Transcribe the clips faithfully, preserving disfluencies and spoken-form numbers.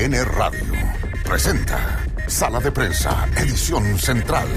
N Radio presenta Sala de Prensa, edición central.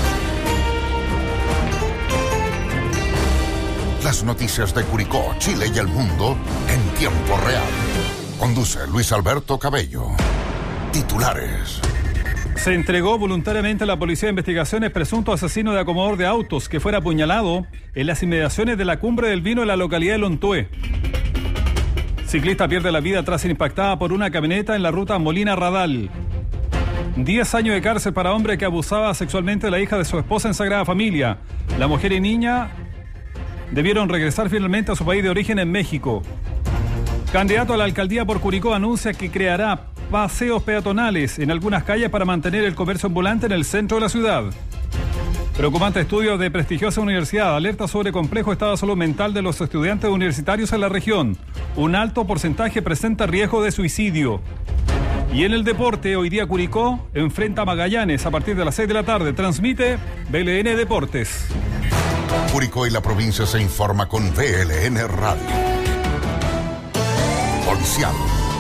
Las noticias de Curicó, Chile y el mundo en tiempo real. Conduce Luis Alberto Cabello. Titulares. Se entregó voluntariamente a la Policía de Investigaciones presunto asesino de acomodador de autos que fuera apuñalado en las inmediaciones de la Cumbre del Vino en la localidad de Lontué. Ciclista pierde la vida tras ser impactada por una camioneta en la ruta Molina-Radal. Diez años de cárcel para hombre que abusaba sexualmente de la hija de su esposa en Sagrada Familia. La mujer y niña debieron regresar finalmente a su país de origen en México. Candidato a la alcaldía por Curicó anuncia que creará paseos peatonales en algunas calles para mantener el comercio ambulante en el centro de la ciudad. Preocupante estudio de prestigiosa universidad alerta sobre complejo estado de salud mental de los estudiantes universitarios en la región. Un alto porcentaje presenta riesgo de suicidio. Y en el deporte, hoy día Curicó enfrenta a Magallanes a partir de las seis de la tarde. Transmite B L N Deportes. Curicó y la provincia se informa con B L N Radio. Policial.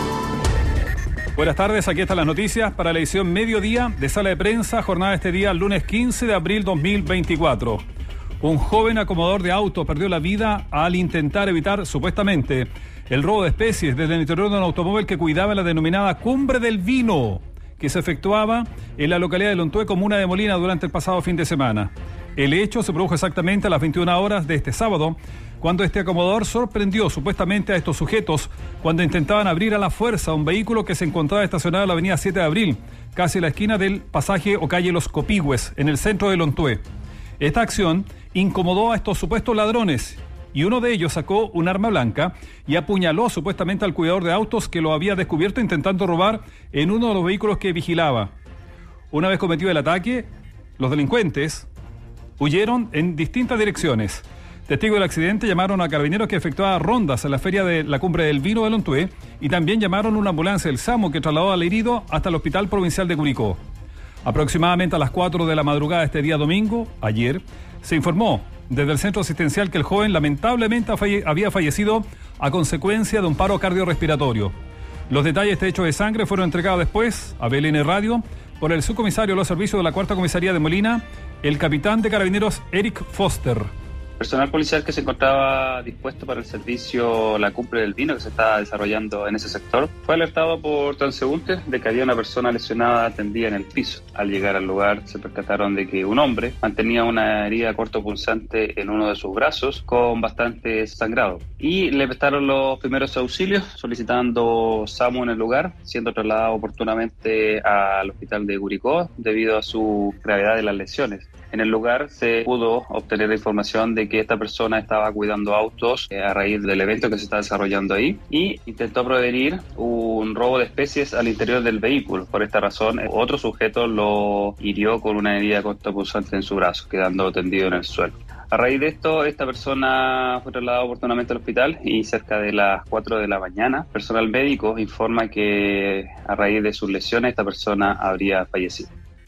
Buenas tardes, aquí están las noticias para la edición mediodía de Sala de Prensa, jornada de este día, lunes quince de abril dos mil veinticuatro. Un joven acomodador de autos perdió la vida al intentar evitar, supuestamente, el robo de especies desde el interior de un automóvil que cuidaba la denominada Cumbre del Vino, que se efectuaba en la localidad de Lontué, comuna de Molina, durante el pasado fin de semana. El hecho se produjo exactamente a las veintiuna horas de este sábado, cuando este acomodador sorprendió supuestamente a estos sujetos cuando intentaban abrir a la fuerza un vehículo que se encontraba estacionado en la avenida siete de abril, casi a la esquina del pasaje o calle Los Copigües, en el centro de Lontué. Esta acción incomodó a estos supuestos ladrones y uno de ellos sacó un arma blanca y apuñaló supuestamente al cuidador de autos que lo había descubierto intentando robar en uno de los vehículos que vigilaba. Una vez cometido el ataque, los delincuentes huyeron en distintas direcciones. Testigos del accidente llamaron a carabineros que efectuaban rondas en la feria de la Cumbre del Vino de Lontué y también llamaron una ambulancia del SAMU que trasladó al herido hasta el Hospital Provincial de Curicó. Aproximadamente a las cuatro de la madrugada de este día domingo, ayer, se informó desde el centro asistencial que el joven lamentablemente falle- había fallecido a consecuencia de un paro cardiorrespiratorio. Los detalles de este hecho de sangre fueron entregados después a B L N Radio por el subcomisario de los servicios de la Cuarta Comisaría de Molina, el capitán de carabineros Eric Foster. Personal policial que se encontraba dispuesto para el servicio La Cumbre del Vino que se estaba desarrollando en ese sector fue alertado por transeúntes de que había una persona lesionada tendida en el piso. Al llegar al lugar se percataron de que un hombre mantenía una herida cortopunzante en uno de sus brazos con bastante sangrado y le prestaron los primeros auxilios solicitando SAMU en el lugar, siendo trasladado oportunamente al hospital de Curicó debido a su gravedad de las lesiones. En el lugar se pudo obtener la información de que esta persona estaba cuidando autos eh, a raíz del evento que se está desarrollando ahí y intentó prevenir un robo de especies al interior del vehículo. Por esta razón, otro sujeto lo hirió con una herida cortopunzante en su brazo, quedando tendido en el suelo. A raíz de esto, esta persona fue trasladada oportunamente al hospital y cerca de las cuatro de la mañana, personal médico informa que a raíz de sus lesiones esta persona habría fallecido.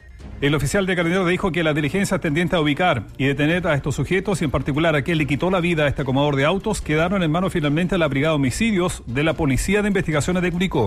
El oficial de Carabineros dijo que las diligencias tendientes a ubicar y detener a estos sujetos y en particular a quien le quitó la vida a este acomodador de autos quedaron en manos finalmente de la Brigada de Homicidios de la Policía de Investigaciones de Curicó.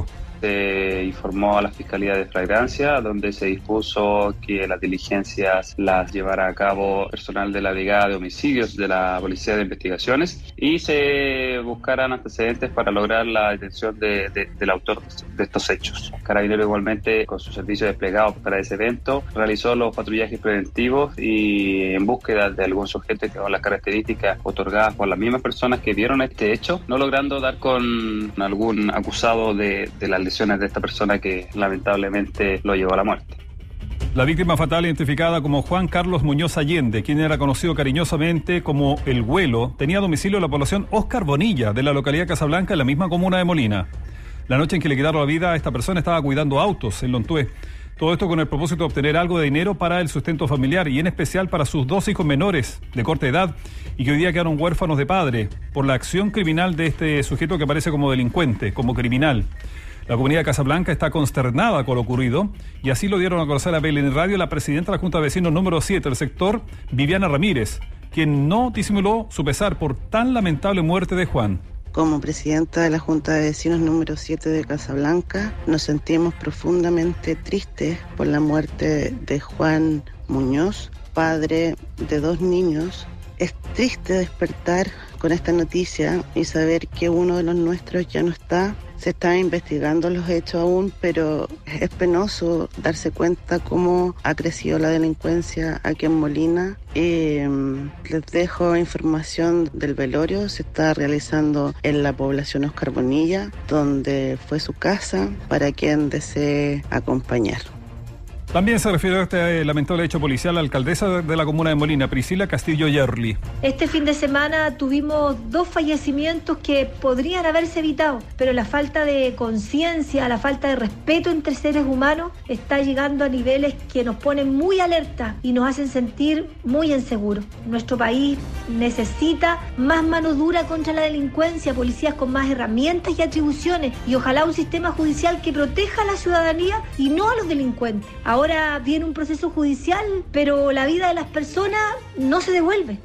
Se informó a la Fiscalía de Flagrancia, donde se dispuso que las diligencias las llevara a cabo personal de la Brigada de Homicidios de la Policía de Investigaciones y se buscaran antecedentes para lograr la detención de, de, del autor de estos hechos. Carabineros igualmente, con su servicio desplegado para ese evento, realizó los patrullajes preventivos y en búsqueda de algún sujeto con las características otorgadas por las mismas personas que vieron este hecho, no logrando dar con algún acusado de, de las lesiones de esta persona que lamentablemente lo llevó a la muerte. La víctima fatal identificada como Juan Carlos Muñoz Allende, quien era conocido cariñosamente como El Güelo, tenía domicilio en la población Oscar Bonilla de la localidad de Casablanca, en la misma comuna de Molina. La noche en que le quitaron la vida a esta persona estaba cuidando autos en Lontué. Todo esto con el propósito de obtener algo de dinero para el sustento familiar y en especial para sus dos hijos menores de corta edad y que hoy día quedaron huérfanos de padre por la acción criminal de este sujeto que aparece como delincuente, como criminal. La comunidad de Casablanca está consternada con lo ocurrido y así lo dieron a conocer a B L N Radio la presidenta de la Junta de Vecinos número siete del sector, Viviana Ramírez, quien no disimuló su pesar por tan lamentable muerte de Juan. Como presidenta de la Junta de Vecinos número siete de Casablanca, nos sentimos profundamente tristes por la muerte de Juan Muñoz, padre de dos niños. Es triste despertar con esta noticia y saber que uno de los nuestros ya no está. Se están investigando los hechos aún, pero es penoso darse cuenta cómo ha crecido la delincuencia aquí en Molina. Eh, les dejo información del velorio. Se está realizando en la población Oscar Bonilla, donde fue su casa, para quien desee acompañar. También se refirió a este lamentable hecho policial la alcaldesa de la comuna de Molina, Priscila Castillo Yerli. Este fin de semana tuvimos dos fallecimientos que podrían haberse evitado, pero la falta de conciencia, la falta de respeto entre seres humanos está llegando a niveles que nos ponen muy alerta y nos hacen sentir muy inseguros. Nuestro país necesita más mano dura contra la delincuencia, policías con más herramientas y atribuciones, y ojalá un sistema judicial que proteja a la ciudadanía y no a los delincuentes. Ahora viene un proceso judicial, pero la vida de las personas no se devuelve.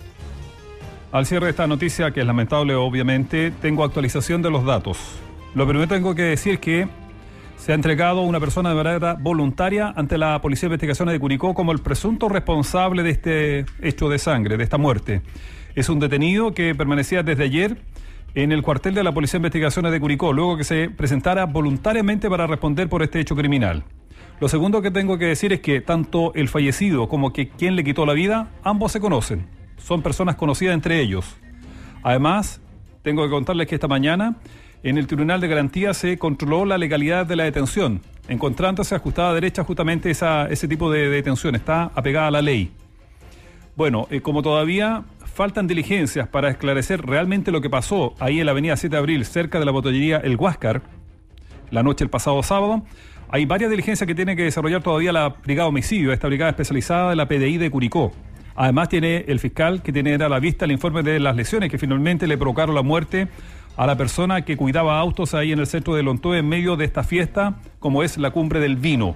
Al cierre de esta noticia, que es lamentable obviamente, tengo actualización de los datos. Lo primero que tengo que decir es que se ha entregado una persona de manera voluntaria ante la Policía de Investigaciones de Curicó como el presunto responsable de este hecho de sangre, de esta muerte. Es un detenido que permanecía desde ayer en el cuartel de la Policía de Investigaciones de Curicó, luego que se presentara voluntariamente para responder por este hecho criminal. Lo segundo que tengo que decir es que tanto el fallecido como que quien le quitó la vida, ambos se conocen. Son personas conocidas entre ellos. Además, tengo que contarles que esta mañana en el Tribunal de Garantía se controló la legalidad de la detención, encontrándose ajustada a derecha justamente esa, ese tipo de detención, está apegada a la ley. Bueno, eh, como todavía faltan diligencias para esclarecer realmente lo que pasó ahí en la avenida siete de abril, cerca de la botellería El Huáscar, la noche del pasado sábado, hay varias diligencias que tiene que desarrollar todavía la Brigada Homicidio, esta brigada especializada de la P D I de Curicó. Además tiene el fiscal que tiene a la vista el informe de las lesiones que finalmente le provocaron la muerte a la persona que cuidaba autos ahí en el centro de Lontoe en medio de esta fiesta, como es la Cumbre del Vino.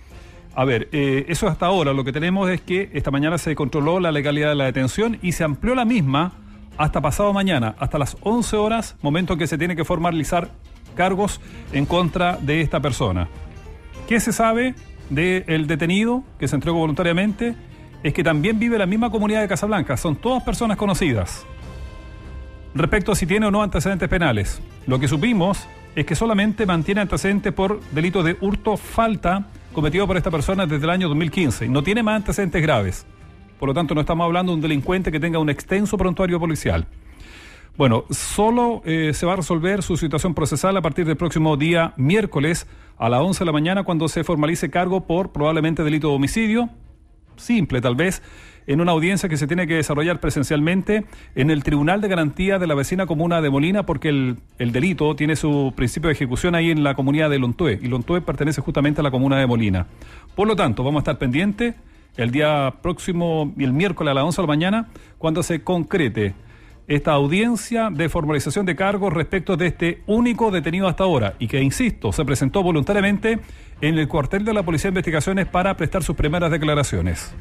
A ver, eh, eso hasta ahora. Lo que tenemos es que esta mañana se controló la legalidad de la detención y se amplió la misma hasta pasado mañana, hasta las once horas, momento en que se tiene que formalizar cargos en contra de esta persona. ¿Qué se sabe del detenido que se entregó voluntariamente? Es que también vive en la misma comunidad de Casablanca. Son todas personas conocidas. Respecto a si tiene o no antecedentes penales, lo que supimos es que solamente mantiene antecedentes por delito de hurto falta cometido por esta persona desde el año dos mil quince. No tiene más antecedentes graves. Por lo tanto, no estamos hablando de un delincuente que tenga un extenso prontuario policial. Bueno, solo eh, se va a resolver su situación procesal a partir del próximo día miércoles a las once de la mañana, cuando se formalice cargo por probablemente delito de homicidio, simple tal vez, en una audiencia que se tiene que desarrollar presencialmente en el Tribunal de Garantía de la vecina comuna de Molina, porque el, el delito tiene su principio de ejecución ahí en la comunidad de Lontoe, y Lontoe pertenece justamente a la comuna de Molina. Por lo tanto, vamos a estar pendientes el día próximo, el miércoles a las once de la mañana, cuando se concrete esta audiencia de formalización de cargos respecto de este único detenido hasta ahora, y que, insisto, se presentó voluntariamente en el cuartel de la Policía de Investigaciones para prestar sus primeras declaraciones.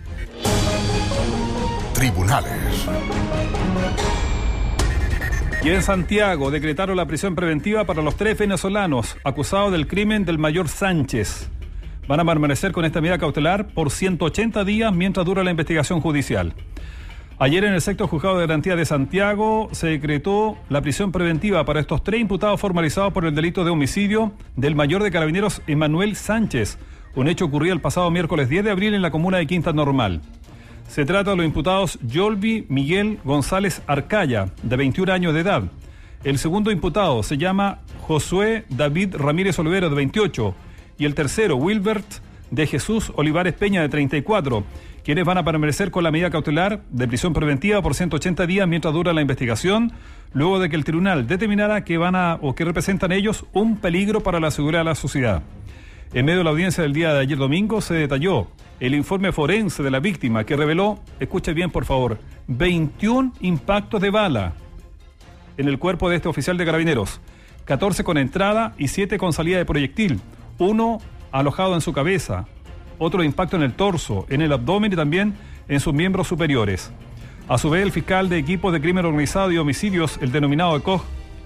Tribunales. Y en Santiago decretaron la prisión preventiva para los tres venezolanos acusados del crimen del mayor Sánchez. Van a permanecer con esta medida cautelar por ciento ochenta días mientras dura la investigación judicial. Ayer en el sexto juzgado de garantía de Santiago se decretó la prisión preventiva para estos tres imputados formalizados por el delito de homicidio del mayor de carabineros Emanuel Sánchez, un hecho ocurrido el pasado miércoles diez de abril en la comuna de Quinta Normal. Se trata de los imputados Yolvi Miguel González Arcaya, de veintiún años de edad. El segundo imputado se llama Josué David Ramírez Olivero, de veintiocho, y el tercero, Wilbert de Jesús Olivares Peña, de treinta y cuatro, quienes van a permanecer con la medida cautelar de prisión preventiva por ciento ochenta días mientras dura la investigación, luego de que el tribunal determinara que van a o que representan ellos un peligro para la seguridad de la sociedad. En medio de la audiencia del día de ayer domingo se detalló el informe forense de la víctima, que reveló, escuche bien por favor, veintiún impactos de bala en el cuerpo de este oficial de carabineros, catorce con entrada y siete con salida de proyectil, uno alojado en su cabeza, otro impacto en el torso, en el abdomen y también en sus miembros superiores. A su vez, el fiscal de equipos de crimen organizado y homicidios, el denominado E C O G,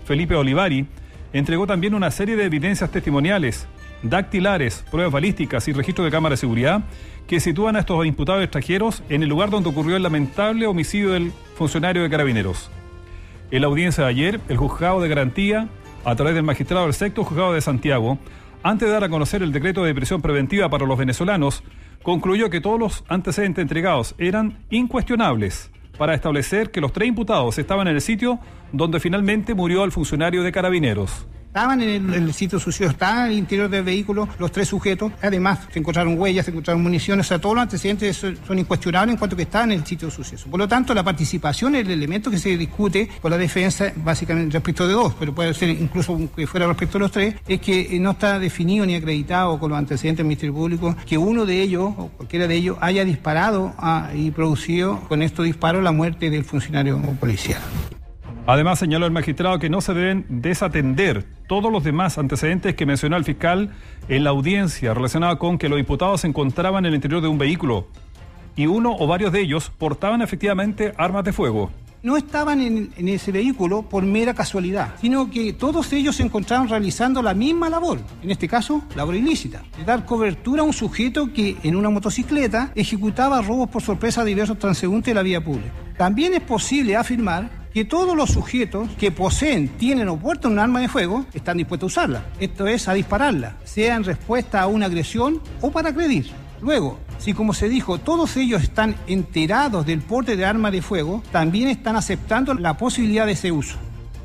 Felipe Olivari, entregó también una serie de evidencias testimoniales, dactilares, pruebas balísticas y registros de cámara de seguridad que sitúan a estos imputados extranjeros en el lugar donde ocurrió el lamentable homicidio del funcionario de Carabineros. En la audiencia de ayer, el juzgado de garantía, a través del magistrado del sexto juzgado de Santiago, antes de dar a conocer el decreto de prisión preventiva para los venezolanos, concluyó que todos los antecedentes entregados eran incuestionables para establecer que los tres imputados estaban en el sitio donde finalmente murió el funcionario de Carabineros. Estaban en el, el sitio sucio, estaban en el interior del vehículo los tres sujetos. Además, se encontraron huellas, se encontraron municiones, o sea, todos los antecedentes son, son incuestionables en cuanto que estaban en el sitio sucio. Por lo tanto, la participación es el elemento que se discute con la defensa, básicamente respecto de dos, pero puede ser incluso que fuera respecto de los tres, es que no está definido ni acreditado con los antecedentes del Ministerio Público que uno de ellos, o cualquiera de ellos, haya disparado a, y producido con estos disparos la muerte del funcionario policial. Además, señaló el magistrado que no se deben desatender todos los demás antecedentes que mencionó el fiscal en la audiencia relacionada con que los imputados se encontraban en el interior de un vehículo y uno o varios de ellos portaban efectivamente armas de fuego. No estaban en, en ese vehículo por mera casualidad, sino que todos ellos se encontraban realizando la misma labor, en este caso, labor ilícita, de dar cobertura a un sujeto que en una motocicleta ejecutaba robos por sorpresa a diversos transeúntes de la vía pública. También es posible afirmar que todos los sujetos que poseen, tienen o portan un arma de fuego están dispuestos a usarla, esto es, a dispararla, sea en respuesta a una agresión o para agredir. Luego, si como se dijo, todos ellos están enterados del porte de arma de fuego, también están aceptando la posibilidad de ese uso.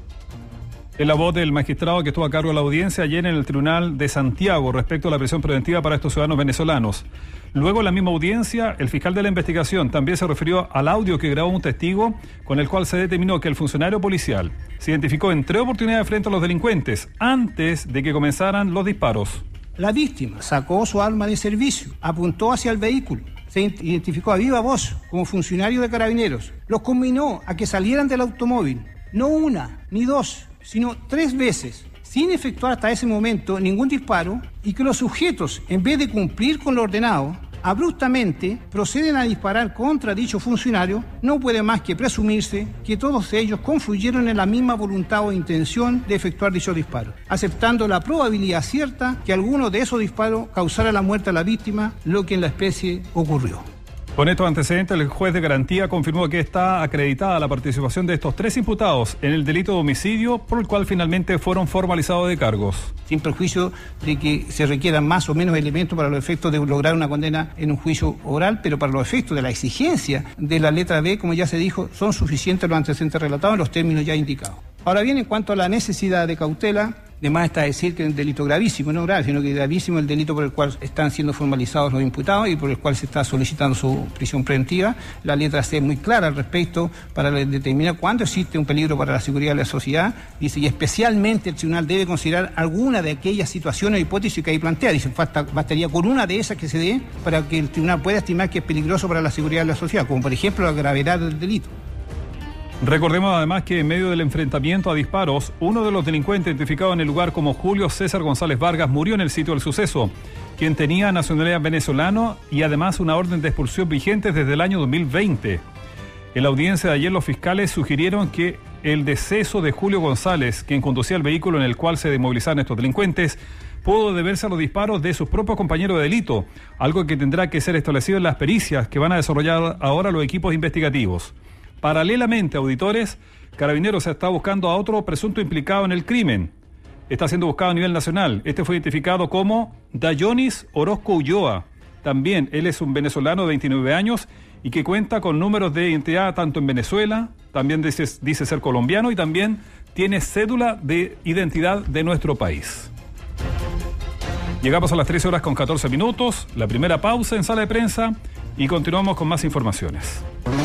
Es la voz del magistrado que estuvo a cargo de la audiencia ayer en el Tribunal de Santiago respecto a la prisión preventiva para estos ciudadanos venezolanos. Luego, en la misma audiencia, el fiscal de la investigación también se refirió al audio que grabó un testigo con el cual se determinó que el funcionario policial se identificó en tres oportunidades frente a los delincuentes antes de que comenzaran los disparos. La víctima sacó su arma de servicio, apuntó hacia el vehículo, se identificó a viva voz como funcionario de Carabineros, los combinó a que salieran del automóvil, no una ni dos, sino tres veces, sin efectuar hasta ese momento ningún disparo, y que los sujetos, en vez de cumplir con lo ordenado, abruptamente proceden a disparar contra dicho funcionario, no puede más que presumirse que todos ellos confluyeron en la misma voluntad o intención de efectuar dichos disparos, aceptando la probabilidad cierta que alguno de esos disparos causara la muerte a la víctima, lo que en la especie ocurrió. Con estos antecedentes, el juez de garantía confirmó que está acreditada la participación de estos tres imputados en el delito de homicidio, por el cual finalmente fueron formalizados de cargos. Sin perjuicio de que se requieran más o menos elementos para los efectos de lograr una condena en un juicio oral, pero para los efectos de la exigencia de la letra B, como ya se dijo, son suficientes los antecedentes relatados en los términos ya indicados. Ahora bien, en cuanto a la necesidad de cautela, de más está decir que es un delito gravísimo, no grave, sino que gravísimo el delito por el cual están siendo formalizados los imputados y por el cual se está solicitando su prisión preventiva. La letra C es muy clara al respecto para determinar cuándo existe un peligro para la seguridad de la sociedad. Dice, y especialmente el tribunal debe considerar alguna de aquellas situaciones o hipótesis que ahí plantea. Dice, basta, bastaría con una de esas que se dé para que el tribunal pueda estimar que es peligroso para la seguridad de la sociedad, como por ejemplo la gravedad del delito. Recordemos además que en medio del enfrentamiento a disparos, uno de los delincuentes identificado en el lugar como Julio César González Vargas murió en el sitio del suceso, quien tenía nacionalidad venezolana y además una orden de expulsión vigente desde el año dos mil veinte. En la audiencia de ayer, los fiscales sugirieron que el deceso de Julio González, quien conducía el vehículo en el cual se desmovilizaron estos delincuentes, pudo deberse a los disparos de sus propios compañeros de delito, algo que tendrá que ser establecido en las pericias que van a desarrollar ahora los equipos investigativos. Paralelamente, auditores, Carabineros está buscando a otro presunto implicado en el crimen. Está siendo buscado a nivel nacional. Este fue identificado como Dayonis Orozco Ulloa. También él es un venezolano de veintinueve años y que cuenta con números de identidad tanto en Venezuela, también dice, dice ser colombiano y también tiene cédula de identidad de nuestro país. Llegamos a las trece horas con catorce minutos, la primera pausa en sala de prensa y continuamos con más informaciones.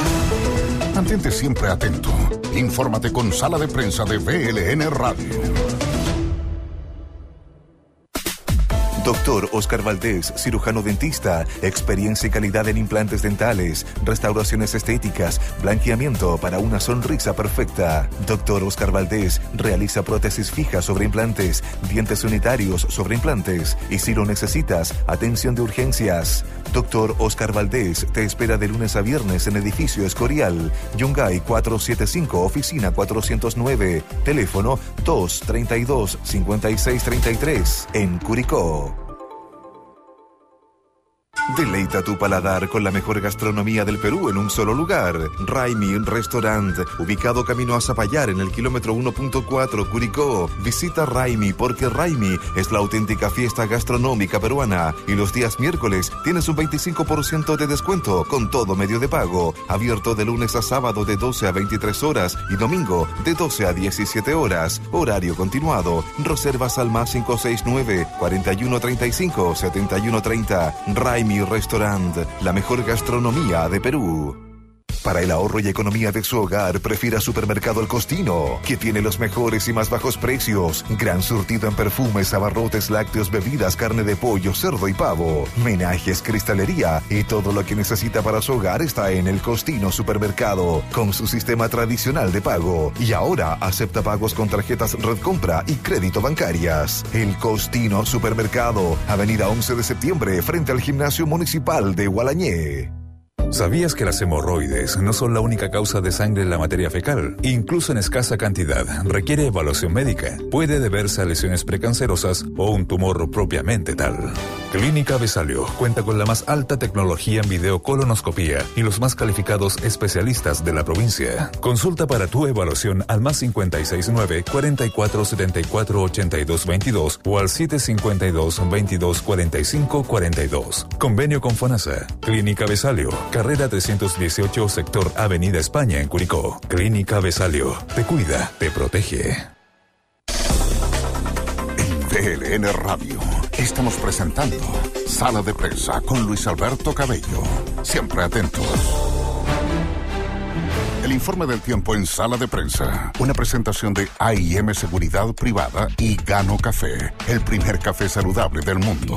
Mantente siempre atento. Infórmate con Sala de Prensa de V L N Radio. Doctor Oscar Valdés, cirujano dentista, experiencia y calidad en implantes dentales, restauraciones estéticas, blanqueamiento para una sonrisa perfecta. Doctor Oscar Valdés realiza prótesis fijas sobre implantes, dientes unitarios sobre implantes y si lo necesitas, atención de urgencias. Doctor Oscar Valdés te espera de lunes a viernes en Edificio Escorial, Yungay cuatrocientos setenta y cinco, oficina cuatrocientos nueve, teléfono dos treinta y dos, cincuenta y seis treinta y tres, en Curicó. Deleita tu paladar con la mejor gastronomía del Perú en un solo lugar. Raimi Restaurant, ubicado camino a Zapallar en el kilómetro uno punto cuatro, Curicó. Visita Raimi porque Raimi es la auténtica fiesta gastronómica peruana. Y los días miércoles tienes un veinticinco por ciento de descuento con todo medio de pago. Abierto de lunes a sábado de doce a veintitrés horas y domingo de doce a diecisiete horas. Horario continuado. Reservas al más cinco seis nueve, cuarenta y uno treinta y cinco, setenta y uno treinta. Raimi Restaurant, la mejor gastronomía de Perú. Para el ahorro y economía de su hogar, prefiera Supermercado El Costino, que tiene los mejores y más bajos precios. Gran surtido en perfumes, abarrotes, lácteos, bebidas, carne de pollo, cerdo y pavo, menajes, cristalería y todo lo que necesita para su hogar está en El Costino Supermercado, con su sistema tradicional de pago. Y ahora acepta pagos con tarjetas Red Compra y crédito bancarias. El Costino Supermercado, Avenida once de septiembre, frente al Gimnasio Municipal de Gualañé. ¿Sabías que las hemorroides no son la única causa de sangre en la materia fecal? Incluso en escasa cantidad, requiere evaluación médica. Puede deberse a lesiones precancerosas o un tumor propiamente tal. Clínica Besalio cuenta con la más alta tecnología en videocolonoscopía y los más calificados especialistas de la provincia. Consulta para tu evaluación al más cinco seis nueve, cuarenta y cuatro setenta y cuatro ochenta y dos veintidós o al siete cinco dos, veintidós cuarenta y cinco cuarenta y dos. Convenio con FONASA. Clínica Besalio, carrera trescientos dieciocho, sector Avenida España en Curicó. Clínica Besalio. Te cuida, te protege. En V L N Radio estamos presentando Sala de Prensa con Luis Alberto Cabello. Siempre atentos. El informe del tiempo en Sala de Prensa. Una presentación de A I M Seguridad Privada y Gano Café, el primer café saludable del mundo.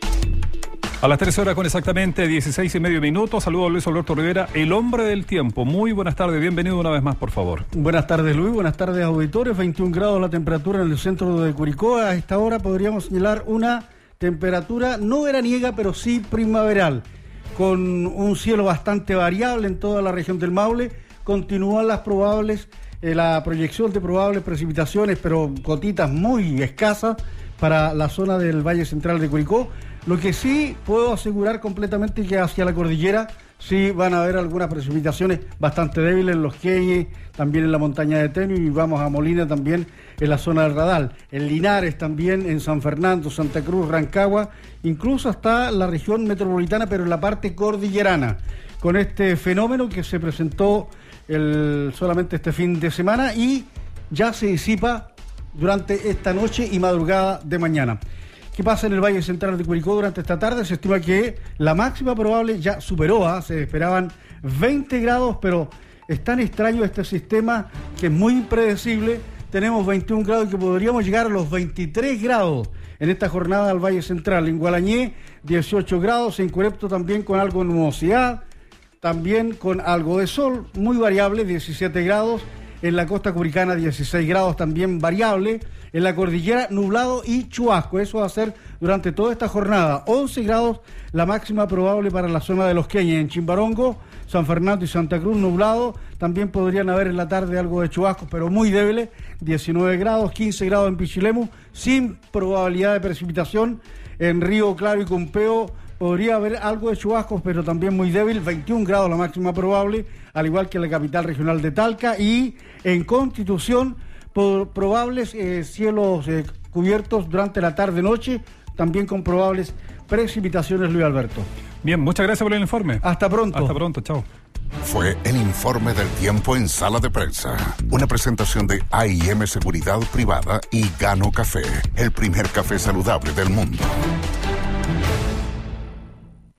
A las trece horas con exactamente dieciséis y medio minutos. Saludos a Luis Alberto Rivera, el hombre del tiempo. Muy buenas tardes, bienvenido una vez más, por favor. Buenas tardes, Luis, buenas tardes, auditores. veintiún grados la temperatura en el centro de Curicó. A esta hora podríamos señalar una temperatura no veraniega, pero sí primaveral, con un cielo bastante variable en toda la región del Maule. Continúan las probables, eh, la proyección de probables precipitaciones, pero gotitas muy escasas para la zona del Valle Central de Curicó. Lo que sí puedo asegurar completamente que hacia la cordillera sí van a haber algunas precipitaciones bastante débiles en Los Queñes, también en la montaña de Teno y vamos a Molina también en la zona del Radal. En Linares también, en San Fernando, Santa Cruz, Rancagua, incluso hasta la región metropolitana, pero en la parte cordillerana, con este fenómeno que se presentó el, solamente este fin de semana y ya se disipa durante esta noche y madrugada de mañana. ¿Qué pasa en el Valle Central de Curicó durante esta tarde? Se estima que la máxima probable ya superó, ¿eh? Se esperaban veinte grados, pero es tan extraño este sistema que es muy impredecible. Tenemos veintiún grados y que podríamos llegar a los veintitrés grados en esta jornada al Valle Central. En Gualañé, dieciocho grados, en Curepto también con algo de nubosidad, también con algo de sol, muy variable, diecisiete grados. En la costa curicana, dieciséis grados, también variable. En la cordillera, nublado y chubasco. Eso va a ser durante toda esta jornada. once grados, la máxima probable para la zona de Los Queñes. En Chimbarongo, San Fernando y Santa Cruz, nublado. También podrían haber en la tarde algo de chubasco, pero muy débiles. diecinueve grados, quince grados en Pichilemu, sin probabilidad de precipitación. En Río Claro y Cumpeo podría haber algo de chubascos, pero también muy débil. veintiún grados la máxima probable, al igual que en la capital regional de Talca. Y en Constitución, por probables eh, cielos eh, cubiertos durante la tarde-noche, también con probables precipitaciones, Luis Alberto. Bien, muchas gracias por el informe. Hasta pronto. Hasta pronto, chao. Fue el informe del tiempo en Sala de Prensa. Una presentación de A I M Seguridad Privada y Gano Café, el primer café saludable del mundo.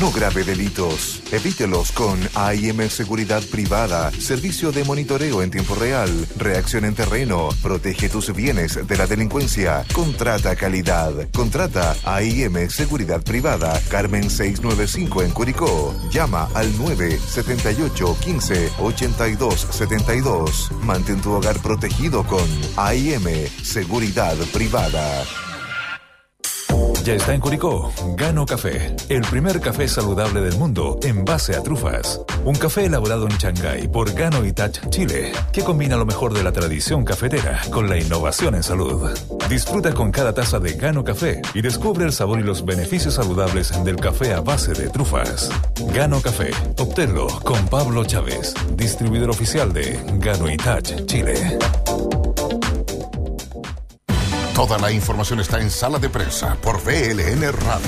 No grave delitos. Evítelos con A I M Seguridad Privada. Servicio de monitoreo en tiempo real. Reacción en terreno. Protege tus bienes de la delincuencia. Contrata calidad. Contrata A I M Seguridad Privada. Carmen seiscientos noventa y cinco en Curicó. Llama al nueve siete ocho, uno cinco, ocho dos siete dos. Mantén tu hogar protegido con A I M Seguridad Privada. Ya está en Curicó, Gano Café, el primer café saludable del mundo en base a trufas. Un café elaborado en Shanghái por Gano Itachi Chile, que combina lo mejor de la tradición cafetera con la innovación en salud. Disfruta con cada taza de Gano Café y descubre el sabor y los beneficios saludables del café a base de trufas. Gano Café, obténlo con Pablo Chávez, distribuidor oficial de Gano Itachi Chile. Toda la información está en Sala de Prensa por V L N Radio.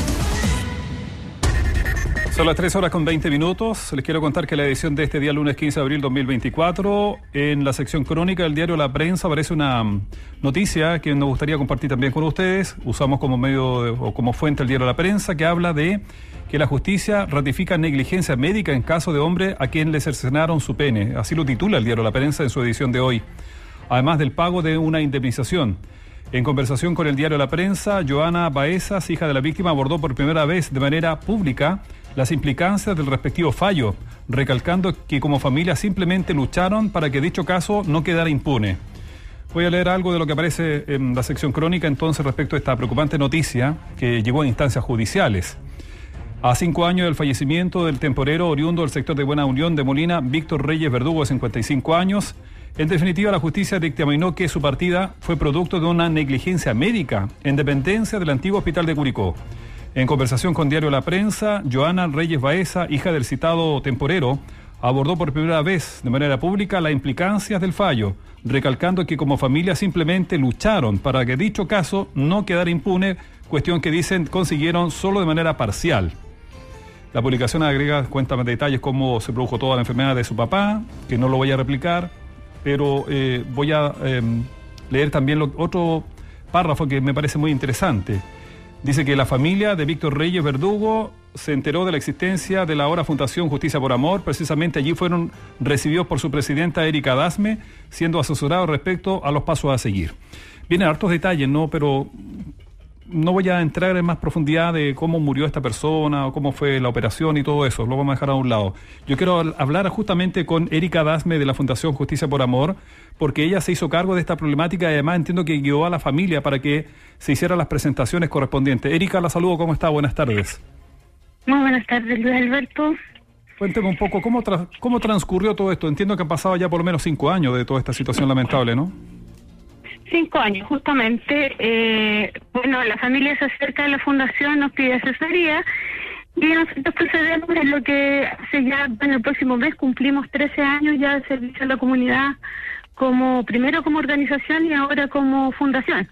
Son las tres horas con veinte minutos. Les quiero contar que la edición de este día, lunes quince de abril de dos mil veinticuatro, en la sección crónica del diario La Prensa aparece una noticia que nos gustaría compartir también con ustedes. Usamos como medio de, o como fuente el diario La Prensa, que habla de que la justicia ratifica negligencia médica en caso de hombre a quien le cercenaron su pene. Así lo titula el diario La Prensa en su edición de hoy. Además del pago de una indemnización. En conversación con el diario La Prensa, Joana Baezas, hija de la víctima, abordó por primera vez de manera pública las implicancias del respectivo fallo, recalcando que como familia simplemente lucharon para que dicho caso no quedara impune. Voy a leer algo de lo que aparece en la sección crónica entonces respecto a esta preocupante noticia que llegó a instancias judiciales. A cinco años del fallecimiento del temporero oriundo del sector de Buena Unión de Molina, Víctor Reyes Verdugo, de cincuenta y cinco años, en definitiva, la justicia dictaminó que su partida fue producto de una negligencia médica en dependencia del antiguo hospital de Curicó. En conversación con Diario La Prensa, Joana Reyes Baeza, hija del citado temporero, abordó por primera vez de manera pública las implicancias del fallo, recalcando que como familia simplemente lucharon para que dicho caso no quedara impune, cuestión que dicen consiguieron solo de manera parcial. La publicación agrega, cuenta más detalles cómo se produjo toda la enfermedad de su papá, que no lo voy a replicar, pero eh, voy a eh, leer también lo, otro párrafo que me parece muy interesante. Dice que la familia de Víctor Reyes Verdugo se enteró de la existencia de la ahora Fundación Justicia por Amor. Precisamente allí fueron recibidos por su presidenta Erika Dasme, siendo asesorados respecto a los pasos a seguir. Vienen hartos detalles, ¿no? Pero no voy a entrar en más profundidad de cómo murió esta persona, o cómo fue la operación y todo eso, lo vamos a dejar a un lado. Yo quiero hablar justamente con Erika Dasme de la Fundación Justicia por Amor, porque ella se hizo cargo de esta problemática y además entiendo que guió a la familia para que se hicieran las presentaciones correspondientes. Erika, la saludo, ¿cómo está? Buenas tardes. Muy buenas tardes, Luis Alberto. Cuénteme un poco, ¿cómo, tra- cómo transcurrió todo esto? Entiendo que han pasado ya por lo menos cinco años de toda esta situación lamentable, ¿no? Cinco años, justamente. Eh, bueno, la familia se acerca a la fundación, nos pide asesoría y nosotros procedemos en lo que hace ya, bueno, el próximo mes cumplimos trece años ya de servicio a la comunidad, como primero como organización y ahora como fundación.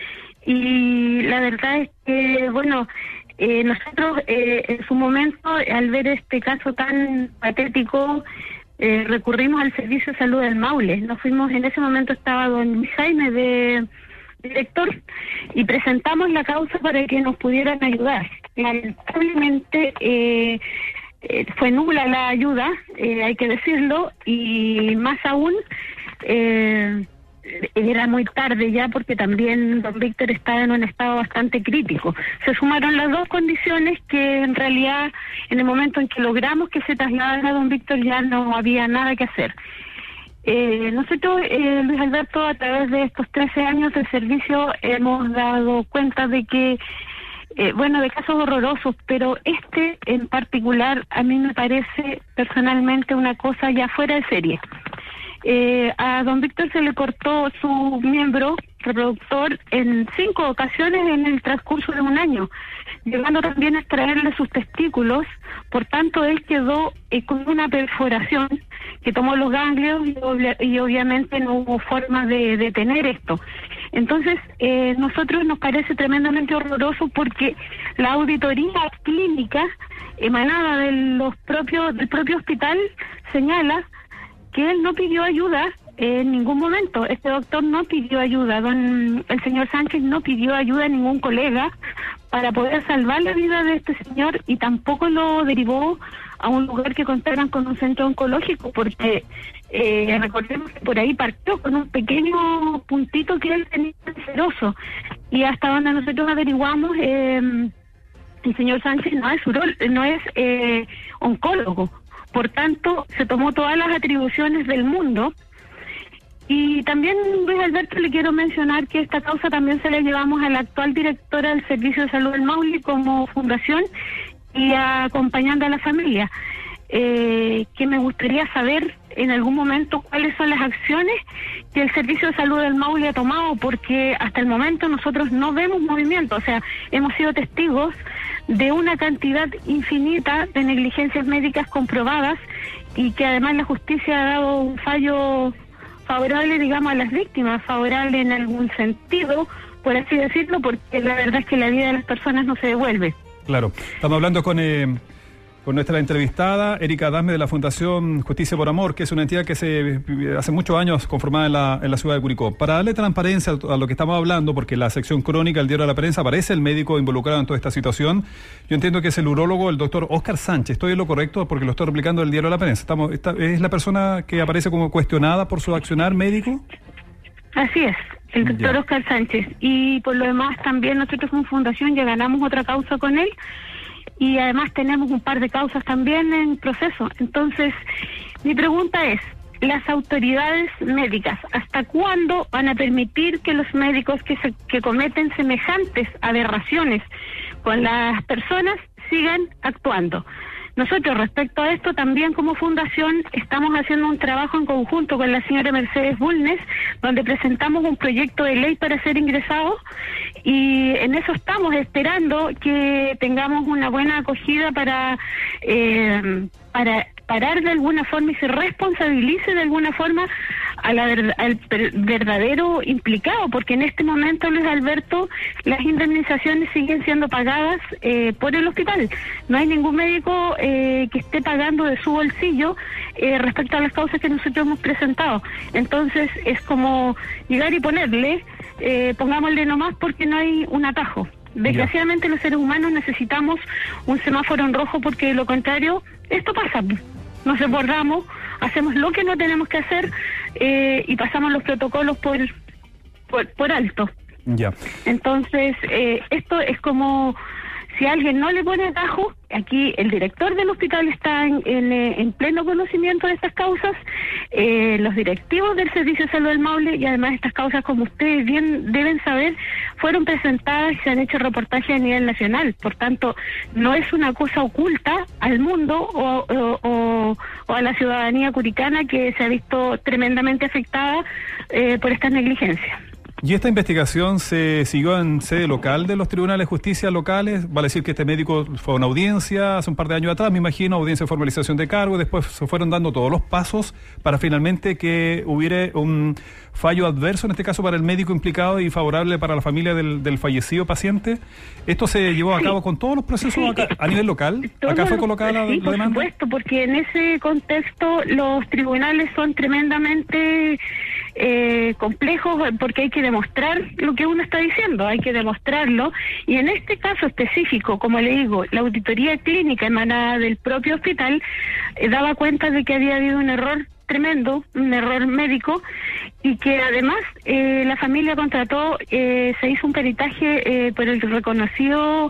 Y la verdad es que, bueno, eh, nosotros eh, en su momento, al ver este caso tan patético, Eh, recurrimos al Servicio de Salud del Maule. Nos fuimos, en ese momento estaba don Luis Jaime de director y presentamos la causa para que nos pudieran ayudar. Lamentablemente eh, eh, fue nula la ayuda, eh, hay que decirlo, y más aún eh, era muy tarde ya porque también don Víctor estaba en un estado bastante crítico. Se sumaron las dos condiciones que en realidad en el momento en que logramos que se trasladara a don Víctor ya no había nada que hacer. Eh, nosotros, eh, Luis Alberto, a través de estos trece años de servicio hemos dado cuenta de que, eh, bueno, de casos horrorosos, pero este en particular a mí me parece personalmente una cosa ya fuera de serie. Eh, a don Víctor se le cortó su miembro reproductor en cinco ocasiones en el transcurso de un año, llegando también a extraerle sus testículos. Por tanto, él quedó eh, con una perforación que tomó los ganglios y, obvia, y obviamente no hubo forma de detener esto. Entonces, eh, nosotros nos parece tremendamente horroroso porque la auditoría clínica emanada de los propios, del propio hospital señala que él no pidió ayuda en ningún momento. Este doctor no pidió ayuda, don el señor Sánchez no pidió ayuda a ningún colega para poder salvar la vida de este señor, y tampoco lo derivó a un lugar que contaran con un centro oncológico, porque eh, recordemos que por ahí partió con un pequeño puntito que él tenía canceroso, y hasta donde nosotros averiguamos, eh, el señor Sánchez no es urol, no es eh, oncólogo, por tanto se tomó todas las atribuciones del mundo. Y también, Luis Alberto, le quiero mencionar que esta causa también se la llevamos a la actual directora del Servicio de Salud del Maule como fundación, y acompañando a la familia, eh, que me gustaría saber en algún momento cuáles son las acciones que el Servicio de Salud del Maule ha tomado, porque hasta el momento nosotros no vemos movimiento. O sea, hemos sido testigos de una cantidad infinita de negligencias médicas comprobadas, y que además la justicia ha dado un fallo favorable, digamos, a las víctimas, favorable en algún sentido, por así decirlo, porque la verdad es que la vida de las personas no se devuelve. Claro. Estamos hablando con, eh, con nuestra entrevistada, Erika Adame, de la Fundación Justicia por Amor, que es una entidad que se hace muchos años conformada en la, en la ciudad de Curicó. Para darle transparencia a lo que estamos hablando, porque en la sección crónica del Diario de la Prensa aparece el médico involucrado en toda esta situación, yo entiendo que es el urólogo, el doctor Óscar Sánchez. ¿Estoy en lo correcto? Porque lo estoy replicando del Diario de la Prensa. Estamos, está, ¿Es la persona que aparece como cuestionada por su accionar médico? Así es, el doctor Óscar Sánchez. Y por lo demás también nosotros como fundación ya ganamos otra causa con él, y además tenemos un par de causas también en proceso. Entonces, mi pregunta es, las autoridades médicas, ¿hasta cuándo van a permitir que los médicos que, se, que cometen semejantes aberraciones con las personas sigan actuando? Nosotros, respecto a esto, también como fundación estamos haciendo un trabajo en conjunto con la señora Mercedes Bulnes, donde presentamos un proyecto de ley para ser ingresado, y en eso estamos esperando que tengamos una buena acogida para eh, para parar de alguna forma y se responsabilice de alguna forma a la ver, al verdadero implicado, porque en este momento, Luis Alberto, las indemnizaciones siguen siendo pagadas eh, por el hospital. No hay ningún médico eh, que esté pagando de su bolsillo eh, respecto a las causas que nosotros hemos presentado. Entonces es como llegar y ponerle, eh, pongámosle nomás, porque no hay un atajo. Desgraciadamente los seres humanos necesitamos un semáforo en rojo, porque de lo contrario esto pasa. Nos desbordamos, hacemos lo que no tenemos que hacer eh, y pasamos los protocolos por por, por alto. Ya. Entonces, eh, esto es como si alguien no le pone atajo. Aquí el director del hospital está en, en, en pleno conocimiento de estas causas, eh, los directivos del Servicio de Salud del Maule, y además estas causas, como ustedes bien deben saber, fueron presentadas y se han hecho reportajes a nivel nacional. Por tanto, no es una cosa oculta al mundo o, o, o, o a la ciudadanía curicana, que se ha visto tremendamente afectada eh, por estas negligencias. ¿Y esta investigación se siguió en sede local de los tribunales de justicia locales? Vale decir que este médico fue a una audiencia hace un par de años atrás, me imagino, audiencia de formalización de cargo, después se fueron dando todos los pasos para finalmente que hubiera un fallo adverso, en este caso para el médico implicado, y favorable para la familia del, del fallecido paciente. ¿Esto se llevó a cabo con todos los procesos sí, acá, a nivel local? ¿Acá fue colocada la, sí, la demanda? Por supuesto, porque en ese contexto los tribunales son tremendamente eh, complejos, porque hay que demostrar lo que uno está diciendo, hay que demostrarlo, y en este caso específico, como le digo, la auditoría clínica emanada del propio hospital eh, daba cuenta de que había habido un error tremendo, un error médico, y que además eh, la familia contrató, eh, se hizo un peritaje eh, por el reconocido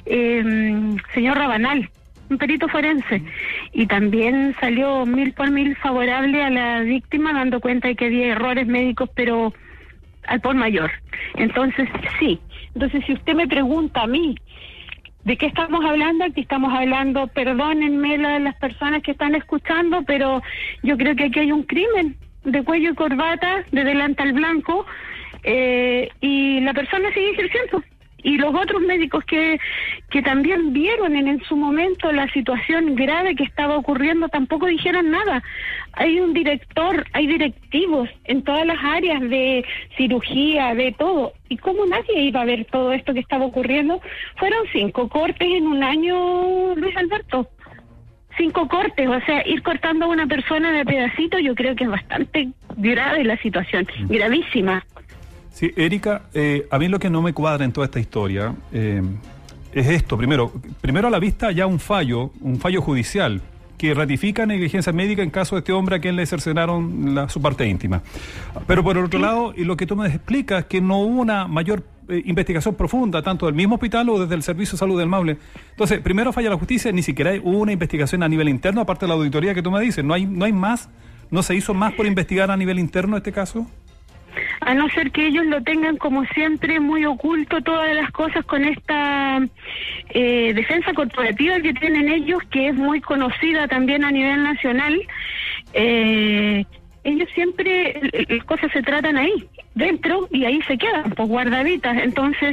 eh, señor Rabanal, un perito forense, y también salió mil por mil favorable a la víctima, dando cuenta de que había errores médicos, pero al por mayor. Entonces, sí. Entonces, si usted me pregunta a mí, ¿de qué estamos hablando? Aquí estamos hablando, perdónenme la, las personas que están escuchando, pero yo creo que aquí hay un crimen de cuello y corbata, de delantal blanco, eh, y la persona sigue ejerciendo. Y los otros médicos que que también vieron en, en su momento la situación grave que estaba ocurriendo tampoco dijeron nada. Hay un director, hay directivos en todas las áreas de cirugía, de todo. ¿Y cómo nadie iba a ver todo esto que estaba ocurriendo? Fueron cinco cortes en un año, Luis Alberto. cinco cortes, o sea, ir cortando a una persona de pedacito, yo creo que es bastante grave la situación, gravísima. Sí, Erika, eh, a mí lo que no me cuadra en toda esta historia eh, es esto. Primero, primero a la vista ya un fallo, un fallo judicial que ratifica negligencia médica en caso de este hombre a quien le cercenaron la, su parte íntima. Pero por el otro lado, y lo que tú me explicas, que no hubo una mayor eh, investigación profunda, tanto del mismo hospital o desde el Servicio de Salud del Maule. Entonces, primero falla la justicia, ni siquiera hubo una investigación a nivel interno, aparte de la auditoría que tú me dices. ¿No hay, no hay más? ¿No se hizo más por investigar a nivel interno este caso? A no ser que ellos lo tengan como siempre muy oculto todas las cosas con esta eh, defensa corporativa que tienen ellos, que es muy conocida también a nivel nacional. Eh, ellos siempre, las cosas se tratan ahí, dentro, y ahí se quedan, pues guardaditas. Entonces,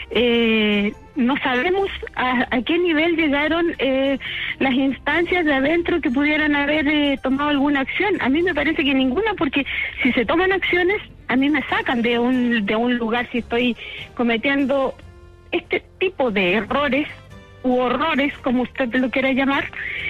eh, no sabemos a, a qué nivel llegaron eh, las instancias de adentro que pudieran haber eh, tomado alguna acción. A mí me parece que ninguna, porque si se toman acciones, a mí me sacan de un de un lugar si estoy cometiendo este tipo de errores u horrores, como usted lo quiera llamar.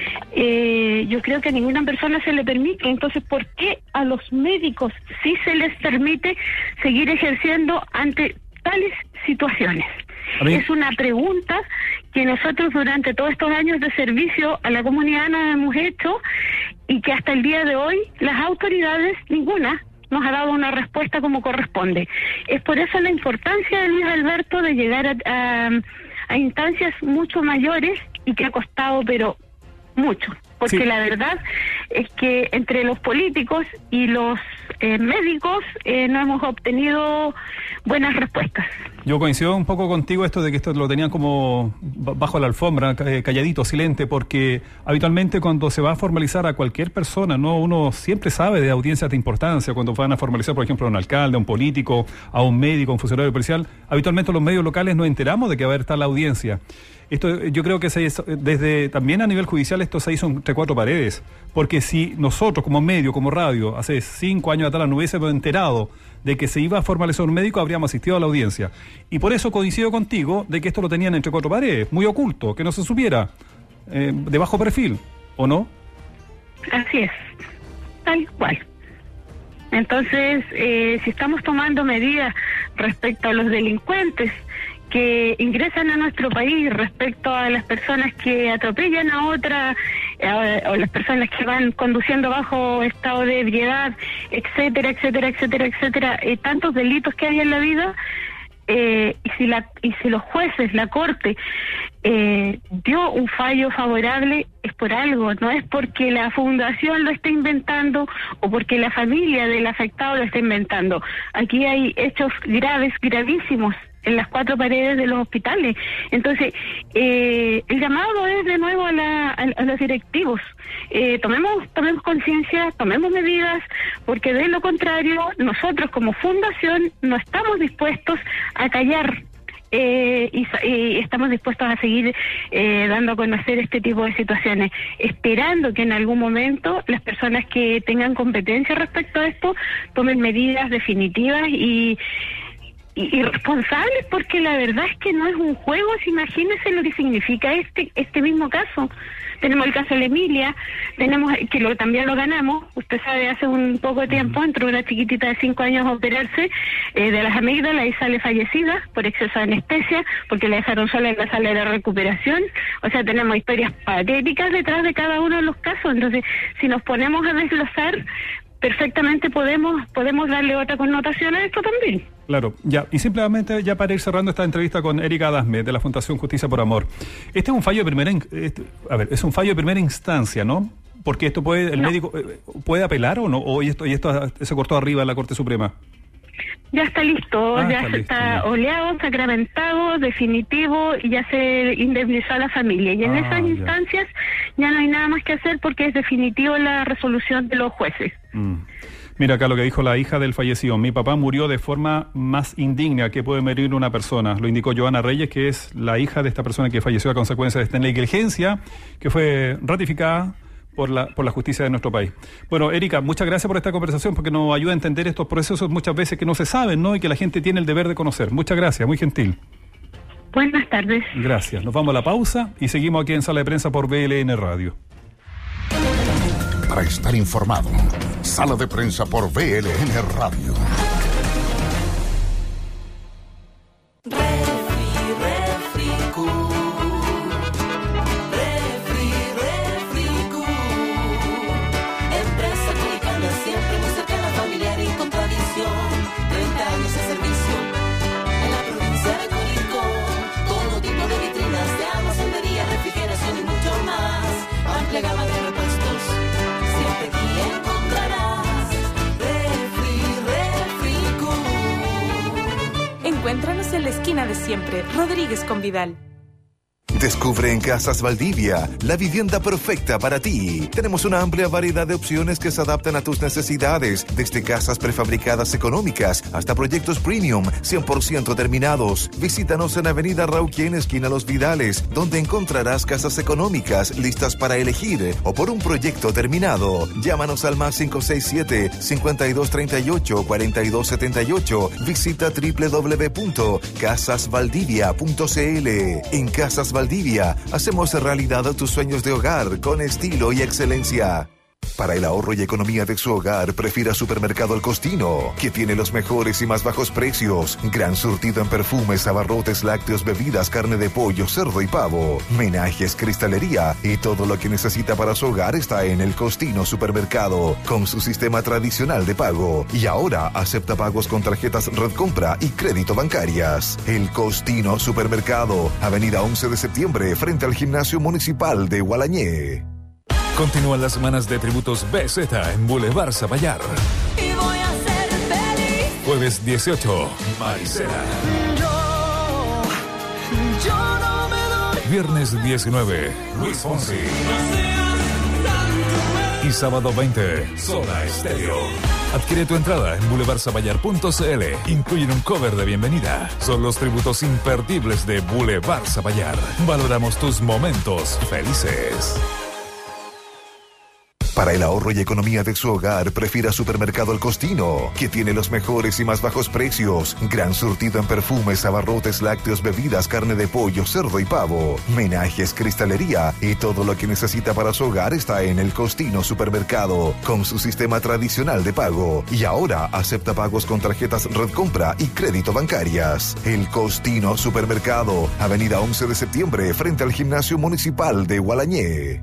Eh, yo creo que a ninguna persona se le permite. Entonces, ¿por qué a los médicos sí se les permite seguir ejerciendo ante tales situaciones? Es una pregunta que nosotros durante todos estos años de servicio a la comunidad nos hemos hecho, y que hasta el día de hoy las autoridades, ninguna, nos ha dado una respuesta como corresponde. Es por eso la importancia de Luis Alberto de llegar a, a, a instancias mucho mayores, y que ha costado, pero mucho. Porque sí, la verdad es que entre los políticos y los eh, médicos eh, no hemos obtenido buenas respuestas. Yo coincido un poco contigo esto de que esto lo tenían como bajo la alfombra, calladito, silente, porque habitualmente cuando se va a formalizar a cualquier persona, no, uno siempre sabe de audiencias de importancia. Cuando van a formalizar, por ejemplo, a un alcalde, a un político, a un médico, a un funcionario policial, habitualmente los medios locales nos enteramos de que va a haber tal audiencia. Esto yo creo que se hizo, desde también a nivel judicial esto se hizo entre cuatro paredes, porque si nosotros como medio, como radio, hace cinco años atrás no hubiésemos enterado de que se iba a formalizar un médico, habríamos asistido a la audiencia. Y por eso coincido contigo de que esto lo tenían entre cuatro paredes, muy oculto, que no se supiera, eh, de bajo perfil, ¿o no? Así es, tal cual. Entonces, eh, si estamos tomando medidas respecto a los delincuentes que ingresan a nuestro país, respecto a las personas que atropellan a otra, eh, o las personas que van conduciendo bajo estado de ebriedad, etcétera, etcétera, etcétera, etcétera, eh, tantos delitos que hay en la vida, eh, y si la y si los jueces, la corte, eh, dio un fallo favorable, es por algo, no es porque la fundación lo esté inventando o porque la familia del afectado lo esté inventando. Aquí hay hechos graves, gravísimos, en las cuatro paredes de los hospitales. Entonces, eh, el llamado es de nuevo a, la, a, a los directivos. Eh, tomemos tomemos conciencia, tomemos medidas, porque de lo contrario, nosotros como fundación no estamos dispuestos a callar. Eh, y, y estamos dispuestos a seguir eh, dando a conocer este tipo de situaciones, esperando que en algún momento las personas que tengan competencia respecto a esto tomen medidas definitivas y irresponsables, porque la verdad es que no es un juego. Imagínense lo que significa este este mismo caso. Tenemos el caso de la Emilia, tenemos que lo, también lo ganamos, usted sabe, hace un poco de tiempo entró una chiquitita de cinco años a operarse eh, de las amígdalas y sale fallecida por exceso de anestesia, porque la dejaron sola en la sala de recuperación. O sea, tenemos historias patéticas detrás de cada uno de los casos. Entonces, si nos ponemos a desglosar, perfectamente podemos podemos darle otra connotación a esto también. Claro, ya, y simplemente ya para ir cerrando esta entrevista con Erika Adasme, de la Fundación Justicia por Amor. Este es un fallo de primera, este, a ver, es un fallo de primera instancia, ¿no? Porque esto puede, el no. médico eh, puede apelar o no, o y esto y esto se cortó arriba en la Corte Suprema. Ya está listo, ah, ya está, se listo, está ya. oleado, sacramentado, definitivo, y ya se indemnizó a la familia. Y en ah, esas ya. instancias ya no hay nada más que hacer, porque es definitivo la resolución de los jueces. Mm. Mira acá lo que dijo la hija del fallecido. Mi papá murió de forma más indigna que puede morir una persona. Lo indicó Joana Reyes, que es la hija de esta persona que falleció a consecuencia de esta negligencia que fue ratificada por la por la justicia de nuestro país. Bueno, Erika, muchas gracias por esta conversación, porque nos ayuda a entender estos procesos muchas veces que no se saben, ¿no? Y que la gente tiene el deber de conocer. Muchas gracias, muy gentil. Buenas tardes. Gracias. Nos vamos a la pausa y seguimos aquí en Sala de Prensa por B L N Radio. para estar informado. Sala de prensa por B L N Radio. Gama de repuestos, siempre aquí encontrarás Refri, Refri. Encuéntranos en la esquina de siempre, Rodríguez con Vidal. Descubre en Casas Valdivia la vivienda perfecta para ti. Tenemos una amplia variedad de opciones que se adaptan a tus necesidades, desde casas prefabricadas económicas hasta proyectos premium cien por ciento terminados. Visítanos en Avenida Rauquien, esquina Los Vidales, donde encontrarás casas económicas listas para elegir o por un proyecto terminado. Llámanos al más cinco seis siete, cinco dos tres ocho, cuatro dos siete ocho. Visita doble u doble u doble u punto casas valdivia punto c l. En Casas Valdivia hacemos realidad tus sueños de hogar con estilo y excelencia. Para el ahorro y economía de su hogar, prefiera Supermercado El Costino, que tiene los mejores y más bajos precios. Gran surtido en perfumes, abarrotes, lácteos, bebidas, carne de pollo, cerdo y pavo, menajes, cristalería y todo lo que necesita para su hogar está en El Costino Supermercado, con su sistema tradicional de pago. Y ahora acepta pagos con tarjetas Red Compra y crédito bancarias. El Costino Supermercado, Avenida once de septiembre, frente al Gimnasio Municipal de Gualañé. Continúan las semanas de tributos B Z en Boulevard Zapallar. Y voy a ser feliz. Jueves dieciocho, Maricela. Yo, yo no me doy. Viernes diecinueve, Luis Fonsi. Y sábado veinte, Soda Stereo. Adquiere tu entrada en boulevard zapallar punto c l. Incluyen un cover de bienvenida. Son los tributos imperdibles de Boulevard Zapallar. Valoramos tus momentos felices. Para el ahorro y economía de su hogar, prefiera Supermercado El Costino, que tiene los mejores y más bajos precios. Gran surtido en perfumes, abarrotes, lácteos, bebidas, carne de pollo, cerdo y pavo, menajes, cristalería y todo lo que necesita para su hogar está en El Costino Supermercado, con su sistema tradicional de pago. Y ahora acepta pagos con tarjetas Red Compra y crédito bancarias. El Costino Supermercado, Avenida once de septiembre, frente al Gimnasio Municipal de Gualañé.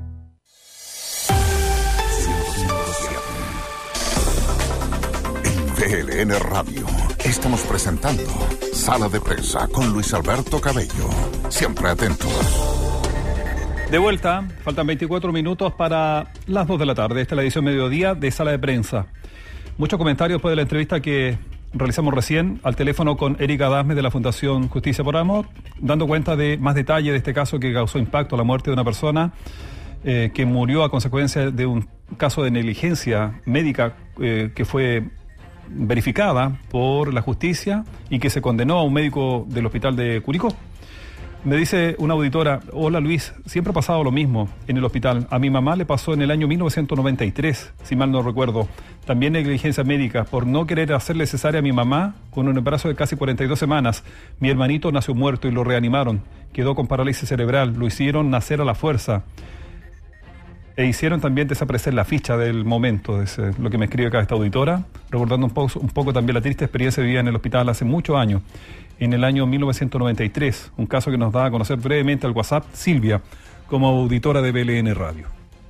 B L N Radio. Estamos presentando Sala de Prensa con Luis Alberto Cabello. Siempre atentos. De vuelta, faltan veinticuatro minutos para las dos de la tarde. Esta es la edición mediodía de Sala de Prensa. Muchos comentarios después de la entrevista que realizamos recién al teléfono con Erika Dasme de la Fundación Justicia por Amor, dando cuenta de más detalle de este caso que causó impacto, la muerte de una persona eh, que murió a consecuencia de un caso de negligencia médica eh, que fue verificada por la justicia y que se condenó a un médico del hospital de Curicó. Me dice una auditora: hola Luis, siempre ha pasado lo mismo en el hospital. A mi mamá le pasó en el año mil novecientos noventa y tres, si mal no recuerdo. También negligencia médica por no querer hacerle cesárea a mi mamá con un embarazo de casi cuarenta y dos semanas. Mi hermanito nació muerto y lo reanimaron. Quedó con parálisis cerebral. Lo hicieron nacer a la fuerza. E hicieron también desaparecer la ficha del momento, es eh, lo que me escribe acá esta auditora, recordando un poco, un poco también la triste experiencia vivida en el hospital hace muchos años, en el año mil novecientos noventa y tres, un caso que nos da a conocer brevemente al WhatsApp Silvia, como auditora de B L N Radio.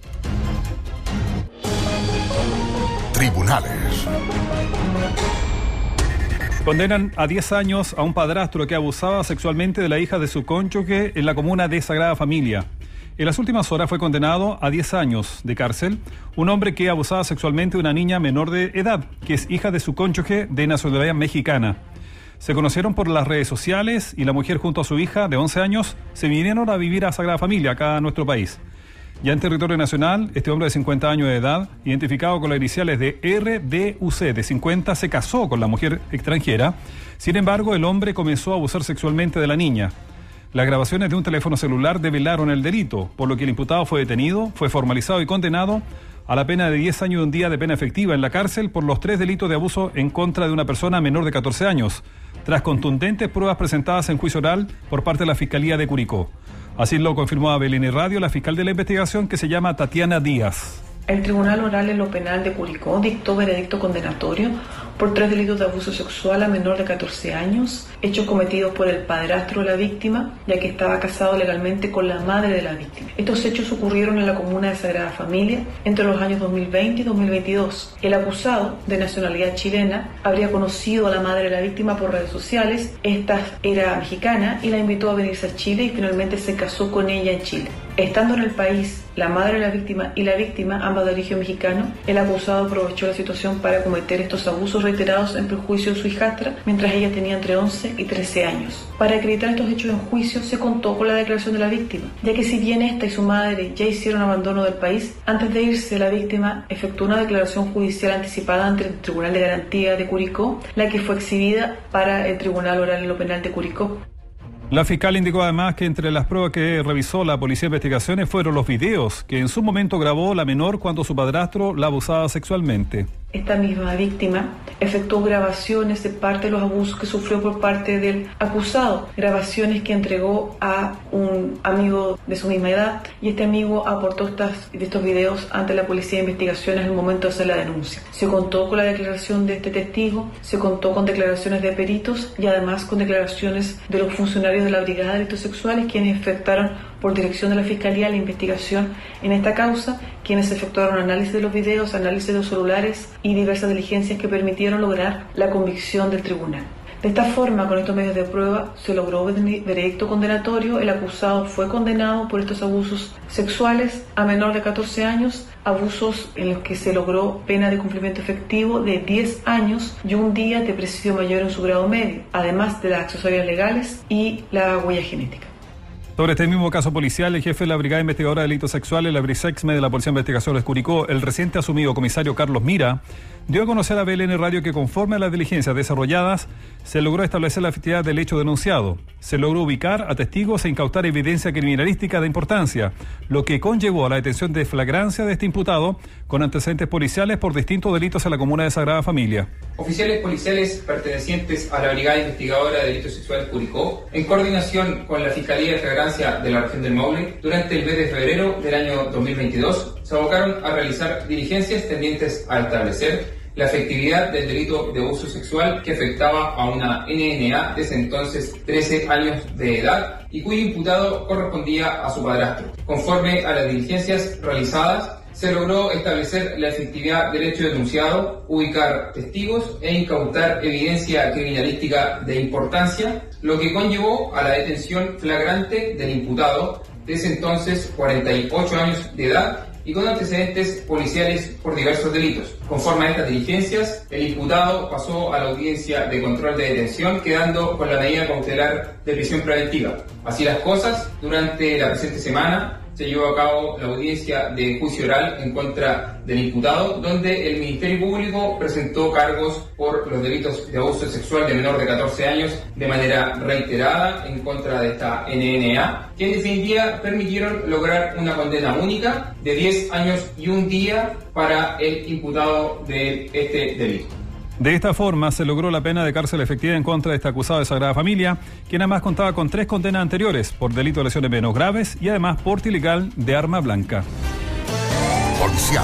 Tribunales. Condenan a diez años a un padrastro que abusaba sexualmente de la hija de su cónyuge en la comuna de Sagrada Familia. En las últimas horas fue condenado a diez años de cárcel un hombre que abusaba sexualmente de una niña menor de edad, que es hija de su cónyuge de nacionalidad mexicana. Se conocieron por las redes sociales y la mujer junto a su hija de once años se vinieron a vivir a Sagrada Familia, acá a nuestro país. Ya en territorio nacional, este hombre de cincuenta años de edad, identificado con las iniciales de R D U C de cincuenta, se casó con la mujer extranjera. Sin embargo, el hombre comenzó a abusar sexualmente de la niña. Las grabaciones de un teléfono celular develaron el delito, por lo que el imputado fue detenido, fue formalizado y condenado a la pena de diez años y un día de pena efectiva en la cárcel por los tres delitos de abuso en contra de una persona menor de catorce años, tras contundentes pruebas presentadas en juicio oral por parte de la Fiscalía de Curicó. Así lo confirmó a B L N Radio la fiscal de la investigación, que se llama Tatiana Díaz. El Tribunal Oral en lo Penal de Curicó dictó veredicto condenatorio por tres delitos de abuso sexual a menor de catorce años, hechos cometidos por el padrastro de la víctima, ya que estaba casado legalmente con la madre de la víctima. Estos hechos ocurrieron en la comuna de Sagrada Familia entre los años dos mil veinte y dos mil veintidós. El acusado, de nacionalidad chilena, habría conocido a la madre de la víctima por redes sociales. Esta era mexicana y la invitó a venirse a Chile y finalmente se casó con ella en Chile. Estando en el país, la madre de la víctima y la víctima, ambas de origen mexicano, el acusado aprovechó la situación para cometer estos abusos reiterados en perjuicio de su hijastra, mientras ella tenía entre once y trece años. Para acreditar estos hechos en juicio, se contó con la declaración de la víctima, ya que si bien esta y su madre ya hicieron abandono del país, antes de irse, la víctima efectuó una declaración judicial anticipada ante el Tribunal de Garantía de Curicó, la que fue exhibida para el Tribunal Oral en lo Penal de Curicó. La fiscal indicó además que entre las pruebas que revisó la Policía de Investigaciones fueron los videos que en su momento grabó la menor cuando su padrastro la abusaba sexualmente. Esta misma víctima efectuó grabaciones de parte de los abusos que sufrió por parte del acusado, grabaciones que entregó a un amigo de su misma edad, y este amigo aportó estas, estos videos ante la Policía de Investigaciones en el momento de hacer la denuncia. Se contó con la declaración de este testigo, se contó con declaraciones de peritos y además con declaraciones de los funcionarios de la Brigada de Delitos Sexuales, quienes efectuaron por dirección de la Fiscalía la investigación en esta causa, quienes efectuaron análisis de los videos, análisis de los celulares y diversas diligencias que permitieron lograr la convicción del tribunal. De esta forma, con estos medios de prueba, se logró veredicto condenatorio. El acusado fue condenado por estos abusos sexuales a menor de catorce años, abusos en los que se logró pena de cumplimiento efectivo de diez años y un día de presidio mayor en su grado medio, además de las accesorias legales y la huella genética. Sobre este mismo caso policial, el jefe de la Brigada Investigadora de Delitos Sexuales, la BRISEXME de la Policía de Investigaciones Curicó, el reciente asumido comisario Carlos Mira, dio a conocer a B L N Radio que conforme a las diligencias desarrolladas, se logró establecer la efectividad del hecho denunciado. Se logró ubicar a testigos e incautar evidencia criminalística de importancia, lo que conllevó a la detención de flagrancia de este imputado con antecedentes policiales por distintos delitos en la comuna de Sagrada Familia. Oficiales policiales pertenecientes a la Brigada Investigadora de Delitos Sexuales Curicó, en coordinación con la Fiscalía de Flagrancia de la región del Maule, durante el mes de febrero del año dos mil veintidós, se abocaron a realizar diligencias tendientes a establecer la efectividad del delito de abuso sexual que afectaba a una N N A de ese entonces trece años de edad y cuyo imputado correspondía a su padrastro. Conforme a las diligencias realizadas, se logró establecer la efectividad del hecho denunciado, ubicar testigos e incautar evidencia criminalística de importancia, lo que conllevó a la detención flagrante del imputado, de ese entonces cuarenta y ocho años de edad, y con antecedentes policiales por diversos delitos. Conforme a estas diligencias, el imputado pasó a la audiencia de control de detención, quedando con la medida cautelar de prisión preventiva. Así las cosas, durante la presente semana se llevó a cabo la audiencia de juicio oral en contra del imputado, donde el Ministerio Público presentó cargos por los delitos de abuso sexual de menor de catorce años de manera reiterada en contra de esta N N A, que en definitiva permitieron lograr una condena única de diez años y un día para el imputado de este delito. De esta forma, se logró la pena de cárcel efectiva en contra de este acusado de Sagrada Familia, quien además contaba con tres condenas anteriores por delito de lesiones menos graves y además porte ilegal de arma blanca. Policial.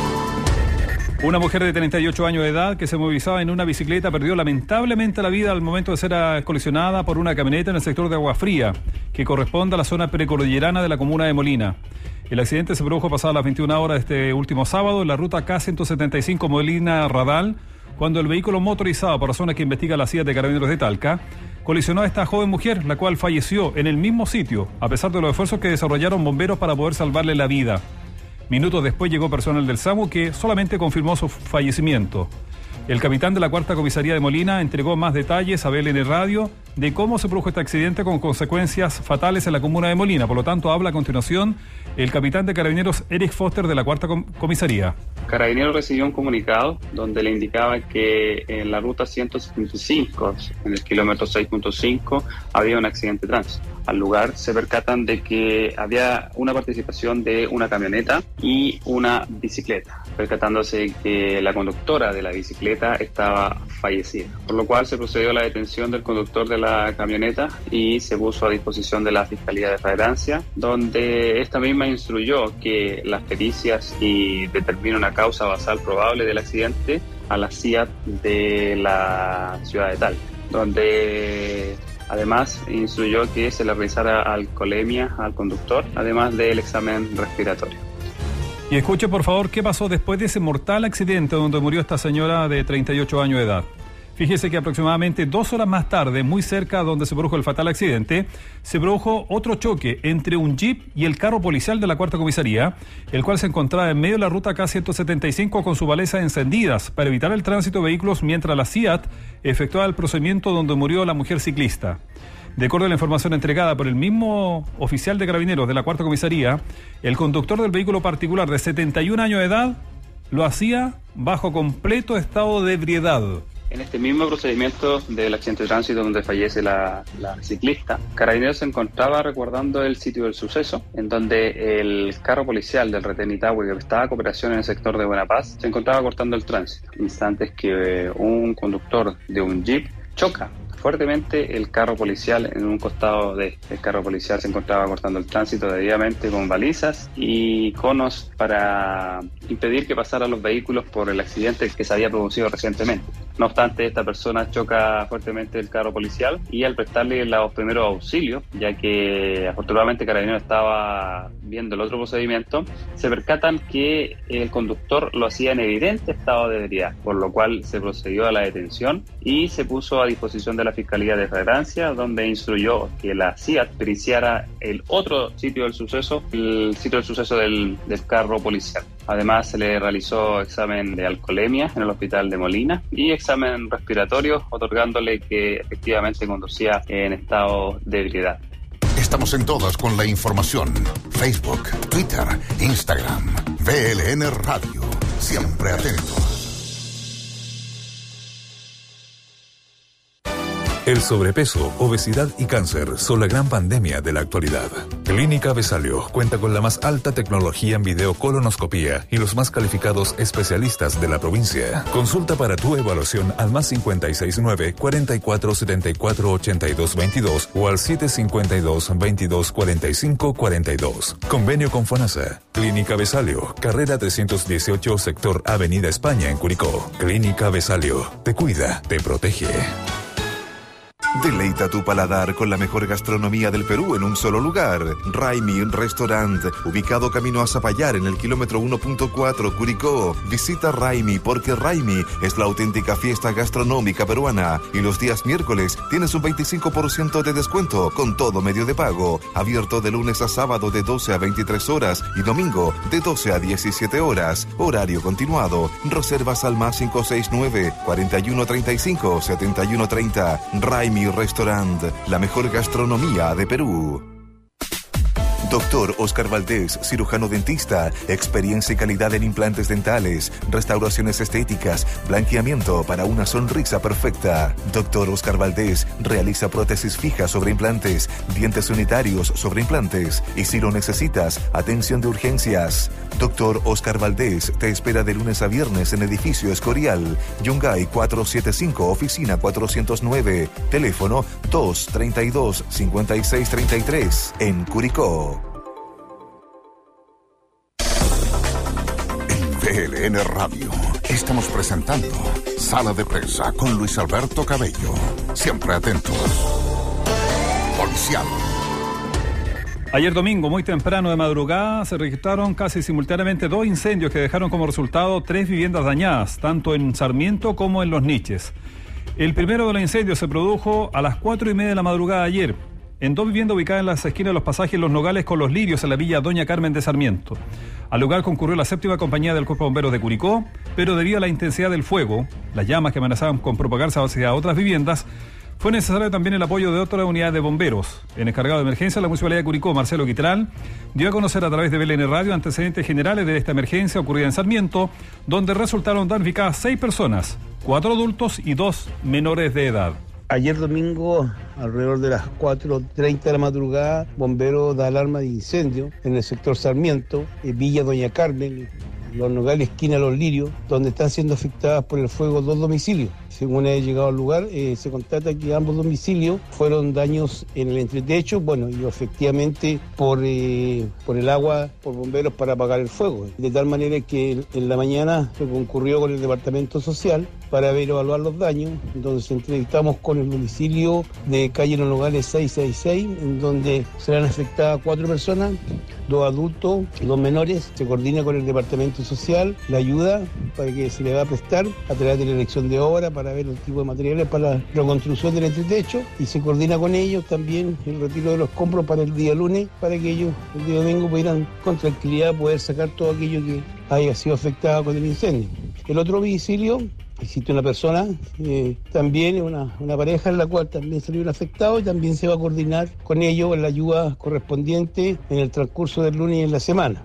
Una mujer de treinta y ocho años de edad que se movilizaba en una bicicleta perdió lamentablemente la vida al momento de ser colisionada por una camioneta en el sector de Agua Fría, que corresponde a la zona precordillerana de la comuna de Molina. El accidente se produjo pasadas las veintiuna horas de este último sábado en la ruta K ciento setenta y cinco Molina-Radal, cuando el vehículo motorizado por la zona que investiga la C I A de Carabineros de Talca colisionó a esta joven mujer, la cual falleció en el mismo sitio, a pesar de los esfuerzos que desarrollaron bomberos para poder salvarle la vida. Minutos después llegó personal del SAMU que solamente confirmó su fallecimiento. El capitán de la cuarta comisaría de Molina entregó más detalles a B L N Radio de cómo se produjo este accidente con consecuencias fatales en la comuna de Molina. Por lo tanto, habla a continuación el capitán de Carabineros Eric Foster de la cuarta com- comisaría. Carabineros recibió un comunicado donde le indicaba que en la ruta ciento setenta y cinco, en el kilómetro seis punto cinco, había un accidente de tránsito. Al lugar se percatan de que había una participación de una camioneta y una bicicleta. percatándose que la conductora de la bicicleta estaba fallecida, por lo cual se procedió a la detención del conductor de la camioneta y se puso a disposición de la Fiscalía de Flagrancia, donde esta misma instruyó que las pericias y determina una causa basal probable del accidente a la C I A T de la ciudad de Talca, donde además instruyó que se le realizara alcoholemia al conductor, además del examen respiratorio. Y escuche por favor qué pasó después de ese mortal accidente donde murió esta señora de treinta y ocho años de edad. Fíjese que aproximadamente dos horas más tarde, muy cerca donde se produjo el fatal accidente, se produjo otro choque entre un jeep y el carro policial de la cuarta comisaría, el cual se encontraba en medio de la ruta K ciento setenta y cinco con sus balesas encendidas para evitar el tránsito de vehículos mientras la C I A T efectuaba el procedimiento donde murió la mujer ciclista. De acuerdo a la información entregada por el mismo oficial de carabineros de la cuarta comisaría, el conductor del vehículo particular de setenta y un años de edad lo hacía bajo completo estado de ebriedad. En este mismo procedimiento del accidente de tránsito donde fallece la, la ciclista, Carabineros se encontraba resguardando el sitio del suceso, en donde el carro policial del retén Itahue, que prestaba cooperación en el sector de Buena Paz, se encontraba cortando el tránsito, instantes que un conductor de un jeep choca fuertemente el carro policial en un costado del carro policial. Se encontraba cortando el tránsito debidamente con balizas y conos para impedir que pasaran los vehículos por el accidente que se había producido recientemente. No obstante, esta persona choca fuertemente el carro policial y al prestarle los primeros auxilios, ya que afortunadamente Carabineros estaba viendo el otro procedimiento, se percatan que el conductor lo hacía en evidente estado de ebriedad, por lo cual se procedió a la detención y se puso a disposición de la Fiscalía de Flagrancia, donde instruyó que la C I A T periciara el otro sitio del suceso, el sitio del suceso del, del carro policial. Además, se le realizó examen de alcoholemia en el hospital de Molina y examen respiratorio, otorgándole que efectivamente conducía en estado de ebriedad. Estamos en todas con la información. Facebook, Twitter, Instagram, V L N Radio. Siempre atentos. El sobrepeso, obesidad y cáncer son la gran pandemia de la actualidad. Clínica Besalio cuenta con la más alta tecnología en videocolonoscopía y los más calificados especialistas de la provincia. Consulta para tu evaluación al más cincuenta y seis nueve, cuarenta y cuatro setenta y cuatro ochenta y dos veintidós o al siete cincuenta y dos, veintidós cuarenta y cinco cuarenta y dos. Convenio con FONASA. Clínica Besalio, carrera trescientos dieciocho, sector Avenida España en Curicó. Clínica Besalio, te cuida, te protege. Deleita tu paladar con la mejor gastronomía del Perú en un solo lugar. Raimi Restaurant, ubicado camino a Zapallar en el kilómetro uno punto cuatro Curicó. Visita Raimi porque Raimi es la auténtica fiesta gastronómica peruana y los días miércoles tienes un veinticinco por ciento de descuento con todo medio de pago. Abierto de lunes a sábado de doce a veintitrés horas y domingo de doce a diecisiete horas. Horario continuado. Reservas al más cinco seis nueve, cuarenta y uno treinta y cinco, setenta y uno treinta. Raimi Restaurant, la mejor gastronomía de Perú. Doctor Oscar Valdés, cirujano dentista, experiencia y calidad en implantes dentales, restauraciones estéticas, blanqueamiento para una sonrisa perfecta. Doctor Oscar Valdés realiza prótesis fijas sobre implantes, dientes unitarios sobre implantes y si lo necesitas, atención de urgencias. Doctor Oscar Valdés te espera de lunes a viernes en edificio Escorial, Yungay cuatrocientos setenta y cinco, oficina cuatrocientos nueve, teléfono dos treinta y dos, cincuenta y seis treinta y tres en Curicó. V L N Radio. Estamos presentando Sala de Prensa con Luis Alberto Cabello. Siempre atentos. Policial. Ayer domingo, muy temprano de madrugada, se registraron casi simultáneamente dos incendios que dejaron como resultado tres viviendas dañadas, tanto en Sarmiento como en Los Niches. El primero de los incendios se produjo a las cuatro y media de la madrugada de ayer, en dos viviendas ubicadas en las esquinas de los pasajes Los Nogales con Los Lirios, en la villa Doña Carmen de Sarmiento. Al lugar concurrió la séptima compañía del Cuerpo de Bomberos de Curicó, pero debido a la intensidad del fuego, las llamas que amenazaban con propagarse hacia otras viviendas, fue necesario también el apoyo de otra unidad de bomberos. El encargado de emergencia de la Municipalidad de Curicó, Marcelo Quitral, dio a conocer a través de V L N Radio antecedentes generales de esta emergencia ocurrida en Sarmiento, donde resultaron damnificadas seis personas, cuatro adultos y dos menores de edad. Ayer domingo, alrededor de las cuatro treinta de la madrugada, bomberos da alarma de incendio en el sector Sarmiento, en Villa Doña Carmen, Los Nogales, esquina Los Lirios, donde están siendo afectadas por el fuego dos domicilios. Según he llegado al lugar, eh, se constata que ambos domicilios fueron daños en el entretecho, bueno, y efectivamente por, eh, por el agua, por bomberos para apagar el fuego. De tal manera que en la mañana se concurrió con el Departamento Social para ver evaluar los daños. Entonces entrevistamos con el domicilio de calle Los Nogales seiscientos sesenta y seis, en donde serán afectadas cuatro personas, dos adultos, dos menores. Se coordina con el Departamento Social la ayuda para que se le va a prestar a través de la elección de obra para ver el tipo de materiales para la reconstrucción del entretecho, y se coordina con ellos también el retiro de los escombros para el día lunes, para que ellos el día domingo pudieran con tranquilidad poder sacar todo aquello que haya sido afectado con el incendio. El otro domicilio, existe una persona, eh, también una, una pareja en la cual también salieron afectados, y también se va a coordinar con ellos en la ayuda correspondiente en el transcurso del lunes y en la semana.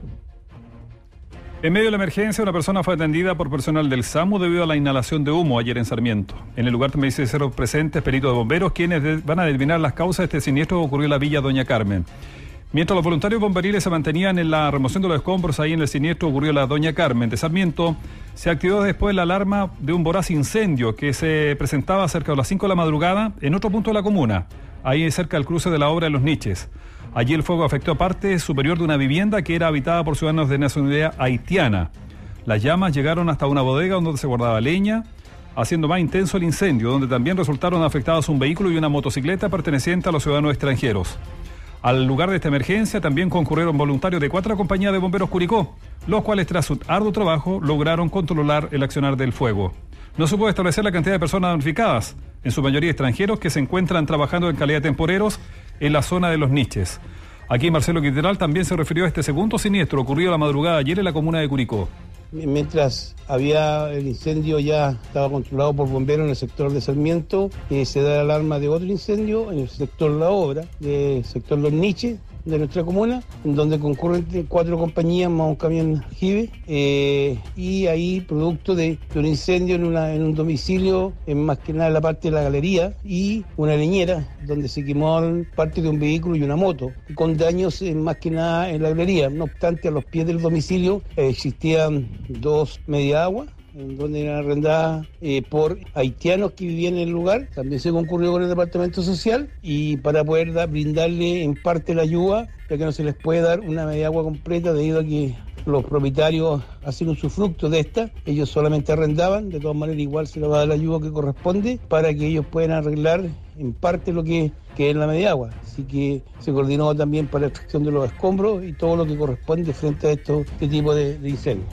En medio de la emergencia, una persona fue atendida por personal del SAMU debido a la inhalación de humo ayer en Sarmiento. En el lugar también se hicieron presentes peritos de bomberos, quienes de, van a determinar las causas de este siniestro que ocurrió en la Villa Doña Carmen. Mientras los voluntarios bomberiles se mantenían en la remoción de los escombros ahí en el siniestro ocurrió en la Doña Carmen de Sarmiento, se activó después la alarma de un voraz incendio que se presentaba cerca de las cinco de la madrugada en otro punto de la comuna, ahí cerca del cruce de la obra de Los Niches. Allí el fuego afectó parte superior de una vivienda que era habitada por ciudadanos de nacionalidad haitiana. Las llamas llegaron hasta una bodega donde se guardaba leña, haciendo más intenso el incendio, donde también resultaron afectados un vehículo y una motocicleta perteneciente a los ciudadanos extranjeros. Al lugar de esta emergencia también concurrieron voluntarios de cuatro compañías de bomberos Curicó, los cuales tras un arduo trabajo lograron controlar el accionar del fuego. No se puede establecer la cantidad de personas damnificadas, en su mayoría extranjeros que se encuentran trabajando en calidad de temporeros en la zona de Los Niches. Aquí Marcelo Quiteral también se refirió a este segundo siniestro ocurrido la madrugada ayer en la comuna de Curicó. Mientras había el incendio ya estaba controlado por bomberos en el sector de Sarmiento, eh, se da la alarma de otro incendio en el sector La Obra, del sector Los Niches de nuestra comuna, en donde concurren cuatro compañías más un camión Jive, eh, y ahí producto de, de un incendio en, una, en un domicilio, en más que nada en la parte de la galería, y una leñera donde se quemó parte de un vehículo y una moto, con daños en, más que nada en la galería. No obstante, a los pies del domicilio eh, existían dos media agua, en donde eran arrendadas eh, por haitianos que vivían en el lugar. También se concurrió con el Departamento Social y para poder da, brindarle en parte la ayuda, ya que no se les puede dar una media agua completa debido a que los propietarios hacen usufructo de esta, ellos solamente arrendaban, de todas maneras igual se les va a dar la ayuda que corresponde para que ellos puedan arreglar en parte lo que, que es la media agua. Así que se coordinó también para la extracción de los escombros y todo lo que corresponde frente a esto, este tipo de, de incendios.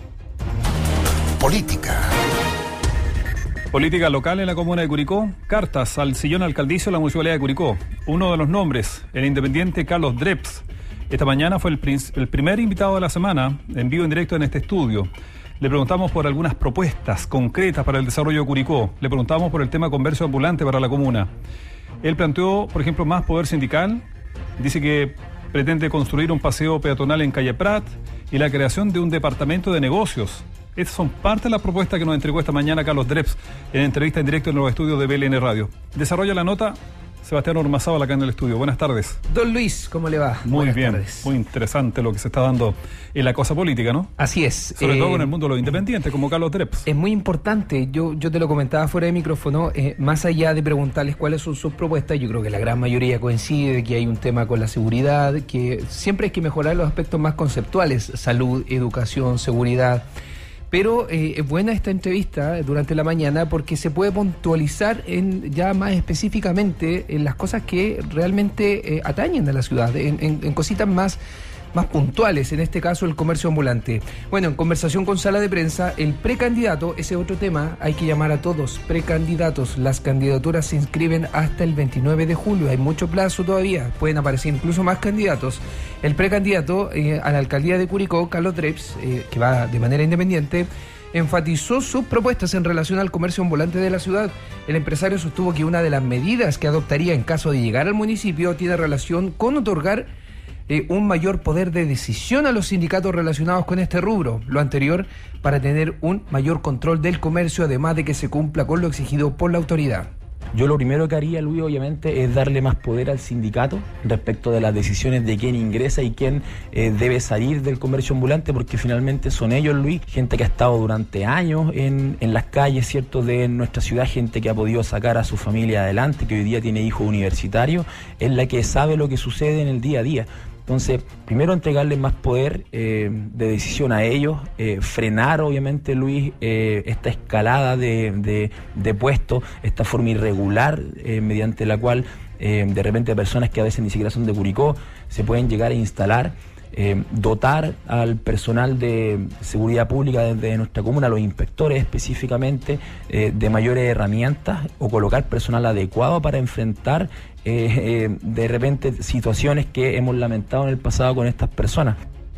Política. Política local en la comuna de Curicó. Cartas al sillón alcaldicio de la Municipalidad de Curicó. Uno de los nombres, el independiente Carlos Dreps. Esta mañana fue el, prin- el primer invitado de la semana, en vivo en directo en este estudio. Le preguntamos por algunas propuestas concretas para el desarrollo de Curicó. Le preguntamos por el tema comercio ambulante para la comuna. Él planteó, por ejemplo, más poder sindical. Dice que pretende construir un paseo peatonal en Calle Prat y la creación de un departamento de negocios. Estas son parte de las propuestas que nos entregó esta mañana Carlos Dreps en entrevista en directo en los estudios de B L N Radio. Desarrolla la nota Sebastián Ormazábal acá en el estudio. Buenas tardes. Don Luis, ¿cómo le va? Muy Buenas bien, tardes. Muy interesante lo que se está dando en la cosa política, ¿no? Así es. Sobre eh, todo en el mundo de los independientes, como Carlos Dreps. Es muy importante, yo, yo te lo comentaba fuera de micrófono, eh, más allá de preguntarles cuáles son sus propuestas, yo creo que la gran mayoría coincide de que hay un tema con la seguridad, que siempre hay que mejorar los aspectos más conceptuales, salud, educación, seguridad. Pero eh, es buena esta entrevista durante la mañana porque se puede puntualizar en ya más específicamente en las cosas que realmente eh, atañen a la ciudad, en, en, en cositas más, más puntuales, en este caso el comercio ambulante. Bueno, en conversación con Sala de Prensa, el precandidato, ese otro tema, hay que llamar a todos precandidatos. Las candidaturas se inscriben hasta el veintinueve de julio, hay mucho plazo todavía, pueden aparecer incluso más candidatos. El precandidato eh, a la alcaldía de Curicó, Carlos Dreps, eh, que va de manera independiente, enfatizó sus propuestas en relación al comercio ambulante de la ciudad. El empresario sostuvo que una de las medidas que adoptaría en caso de llegar al municipio tiene relación con otorgar Eh, un mayor poder de decisión a los sindicatos relacionados con este rubro. Lo anterior para tener un mayor control del comercio, además de que se cumpla con lo exigido por la autoridad. Yo lo primero que haría, Luis, obviamente, es darle más poder al sindicato respecto de las decisiones de quién ingresa y quién eh, debe salir del comercio ambulante, porque finalmente son ellos, Luis, gente que ha estado durante años en, en las calles, ¿cierto?, de nuestra ciudad, gente que ha podido sacar a su familia adelante, que hoy día tiene hijos universitarios, es la que sabe lo que sucede en el día a día. Entonces, primero entregarles más poder eh, de decisión a ellos, eh, frenar obviamente, Luis, eh, esta escalada de, de, de puestos, esta forma irregular eh, mediante la cual eh, de repente personas que a veces ni siquiera son de Curicó se pueden llegar a instalar. Eh, dotar al personal de seguridad pública desde nuestra comuna, a los inspectores específicamente, eh, de mayores herramientas o colocar personal adecuado para enfrentar eh, eh, de repente situaciones que hemos lamentado en el pasado con estas personas.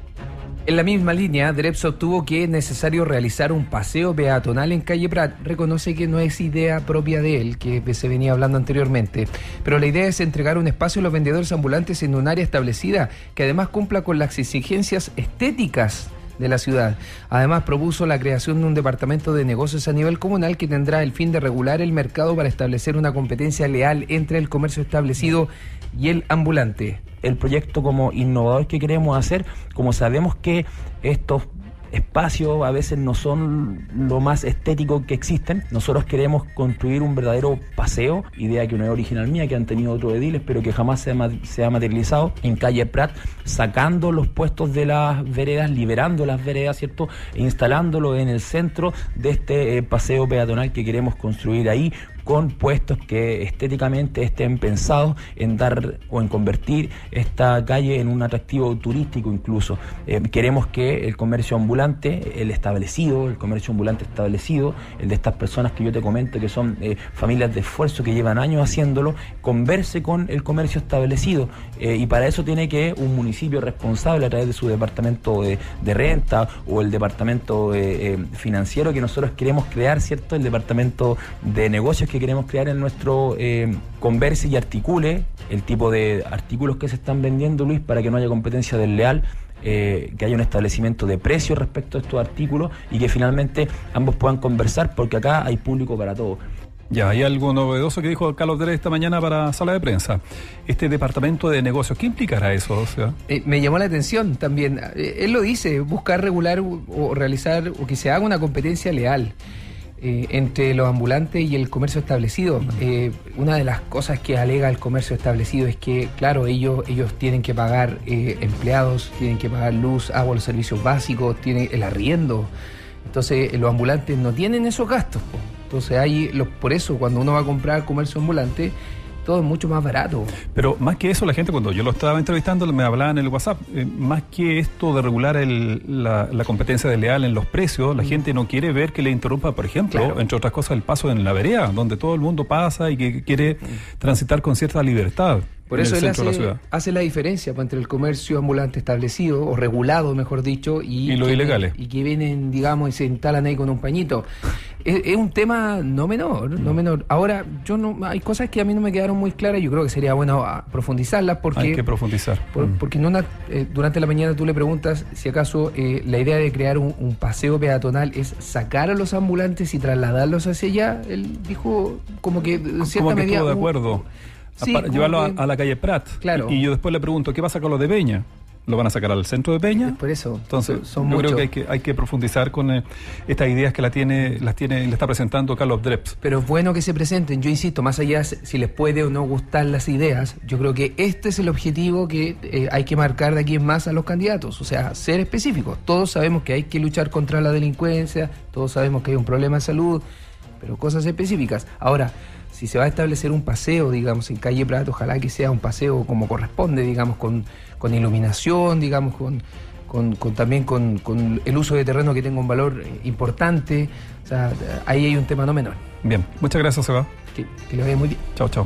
En la misma línea, DREP sostuvo que es necesario realizar un paseo peatonal en calle Prat. Reconoce que no es idea propia de él, que se venía hablando anteriormente, pero la idea es entregar un espacio a los vendedores ambulantes en un área establecida que además cumpla con las exigencias estéticas de la ciudad. Además, propuso la creación de un departamento de negocios a nivel comunal que tendrá el fin de regular el mercado para establecer una competencia leal entre el comercio establecido y el ambulante. El proyecto como innovador que queremos hacer, como sabemos que estos espacios a veces no son lo más estético que existen, nosotros queremos construir un verdadero paseo, idea que no es original mía, que han tenido otros ediles, pero que jamás se ha, se ha materializado en calle Prat, sacando los puestos de las veredas, liberando las veredas, ¿cierto?, e instalándolo en el centro de este eh, paseo peatonal que queremos construir ahí, con puestos que estéticamente estén pensados en dar o en convertir esta calle en un atractivo turístico incluso. Eh, queremos que el comercio ambulante, el establecido, el comercio ambulante establecido, el de estas personas que yo te comento que son eh, familias de esfuerzo que llevan años haciéndolo, converse con el comercio establecido eh, y para eso tiene que un municipio responsable a través de su departamento de, de renta o el departamento eh, eh, financiero que nosotros queremos crear, ¿cierto?, el departamento de negocios que queremos crear en nuestro eh, converse y articule el tipo de artículos que se están vendiendo, Luis, para que no haya competencia desleal, eh, que haya un establecimiento de precios respecto a estos artículos y que finalmente ambos puedan conversar, porque acá hay público para todo. Ya, hay algo novedoso que dijo Carlos Drey esta mañana para Sala de Prensa. Este departamento de negocios, ¿qué implicará eso? O sea, eh, me llamó la atención también. Eh, él lo dice, buscar regular o, o realizar o que se haga una competencia leal Eh, entre los ambulantes y el comercio establecido. Eh, una de las cosas que alega el comercio establecido es que, claro, ellos ellos tienen que pagar eh, empleados, tienen que pagar luz, agua, los servicios básicos, tienen el arriendo. Entonces, eh, los ambulantes no tienen esos gastos, po. Entonces, hay los, por eso, cuando uno va a comprar comercio ambulante, todo es mucho más barato. Pero más que eso, la gente, cuando yo lo estaba entrevistando, me hablaba en el WhatsApp, eh, más que esto de regular el, la, la competencia desleal en los precios, la mm. gente no quiere ver que le interrumpa, por ejemplo, claro, entre otras cosas, el paso en la vereda, donde todo el mundo pasa y que quiere mm. transitar con cierta libertad. Por eso él hace la, hace la diferencia entre el comercio ambulante establecido, o regulado, mejor dicho, y, y los ilegales. Y que vienen, digamos, y se instalan ahí con un pañito. Es, es un tema no menor, no, no menor. Ahora, yo no hay cosas que a mí no me quedaron muy claras, yo creo que sería bueno profundizarlas, porque... Hay que profundizar. Por, mm. Porque en una, eh, durante la mañana tú le preguntas si acaso eh, la idea de crear un, un paseo peatonal es sacar a los ambulantes y trasladarlos hacia allá. Él dijo como que en cierta como que medida... estuvo de acuerdo. Sí, para llevarlo a, a la calle Prat. Claro. Y, y yo después le pregunto, ¿qué pasa con los de Peña? ¿Lo van a sacar al centro de Peña? Por eso. Entonces, son, son yo muchos. creo que hay que hay que profundizar con eh, estas ideas que la tiene, las tiene, le está presentando Carlos Dreps. Pero es bueno que se presenten. Yo insisto, más allá si les puede o no gustar las ideas, yo creo que este es el objetivo que eh, hay que marcar de aquí en más a los candidatos. O sea, ser específicos. Todos sabemos que hay que luchar contra la delincuencia, todos sabemos que hay un problema de salud, pero cosas específicas. Ahora, si se va a establecer un paseo, digamos, en calle Prat, ojalá que sea un paseo como corresponde, digamos, con, con iluminación, digamos, con, con, con también con, con el uso de terreno que tenga un valor importante. O sea, ahí hay un tema no menor. Bien, muchas gracias, Seba. Que, que le vaya muy bien. Chao, chao.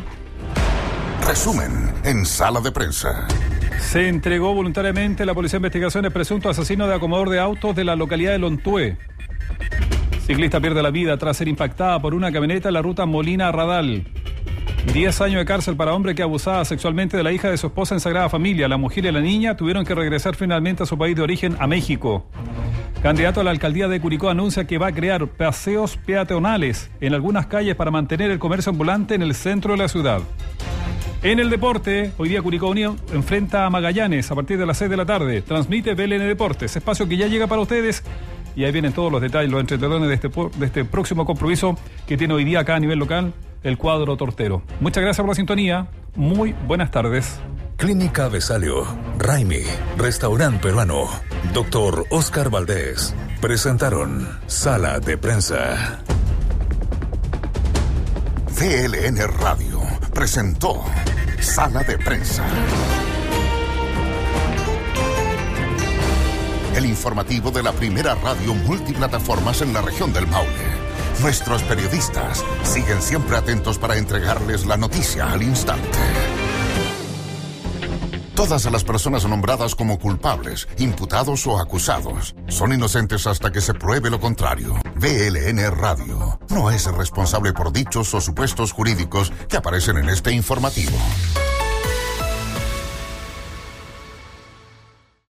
Resumen en Sala de Prensa. Se entregó voluntariamente la Policía de Investigaciones presunto asesino de acomodador de autos de la localidad de Lontué. Ciclista pierde la vida tras ser impactada por una camioneta en la ruta Molina-Radal. Diez años de cárcel para hombre que abusaba sexualmente de la hija de su esposa en Sagrada Familia. La mujer y la niña tuvieron que regresar finalmente a su país de origen, a México. Candidato a la alcaldía de Curicó anuncia que va a crear paseos peatonales en algunas calles para mantener el comercio ambulante en el centro de la ciudad. En el deporte, hoy día Curicó Unión enfrenta a Magallanes a partir de las seis de la tarde. Transmite B L N Deportes, espacio que ya llega para ustedes. Y ahí vienen todos los detalles, los entretelones de este, de este próximo compromiso que tiene hoy día acá a nivel local el cuadro tortero. Muchas gracias por la sintonía. Muy buenas tardes. Clínica Besalio, Raimi, Restaurante Peruano, Doctor Oscar Valdés. Presentaron Sala de Prensa. V L N Radio presentó Sala de Prensa. El informativo de la primera radio multiplataformas en la región del Maule. Nuestros periodistas siguen siempre atentos para entregarles la noticia al instante. Todas las personas nombradas como culpables, imputados o acusados son inocentes hasta que se pruebe lo contrario. V L N Radio no es responsable por dichos o supuestos jurídicos que aparecen en este informativo.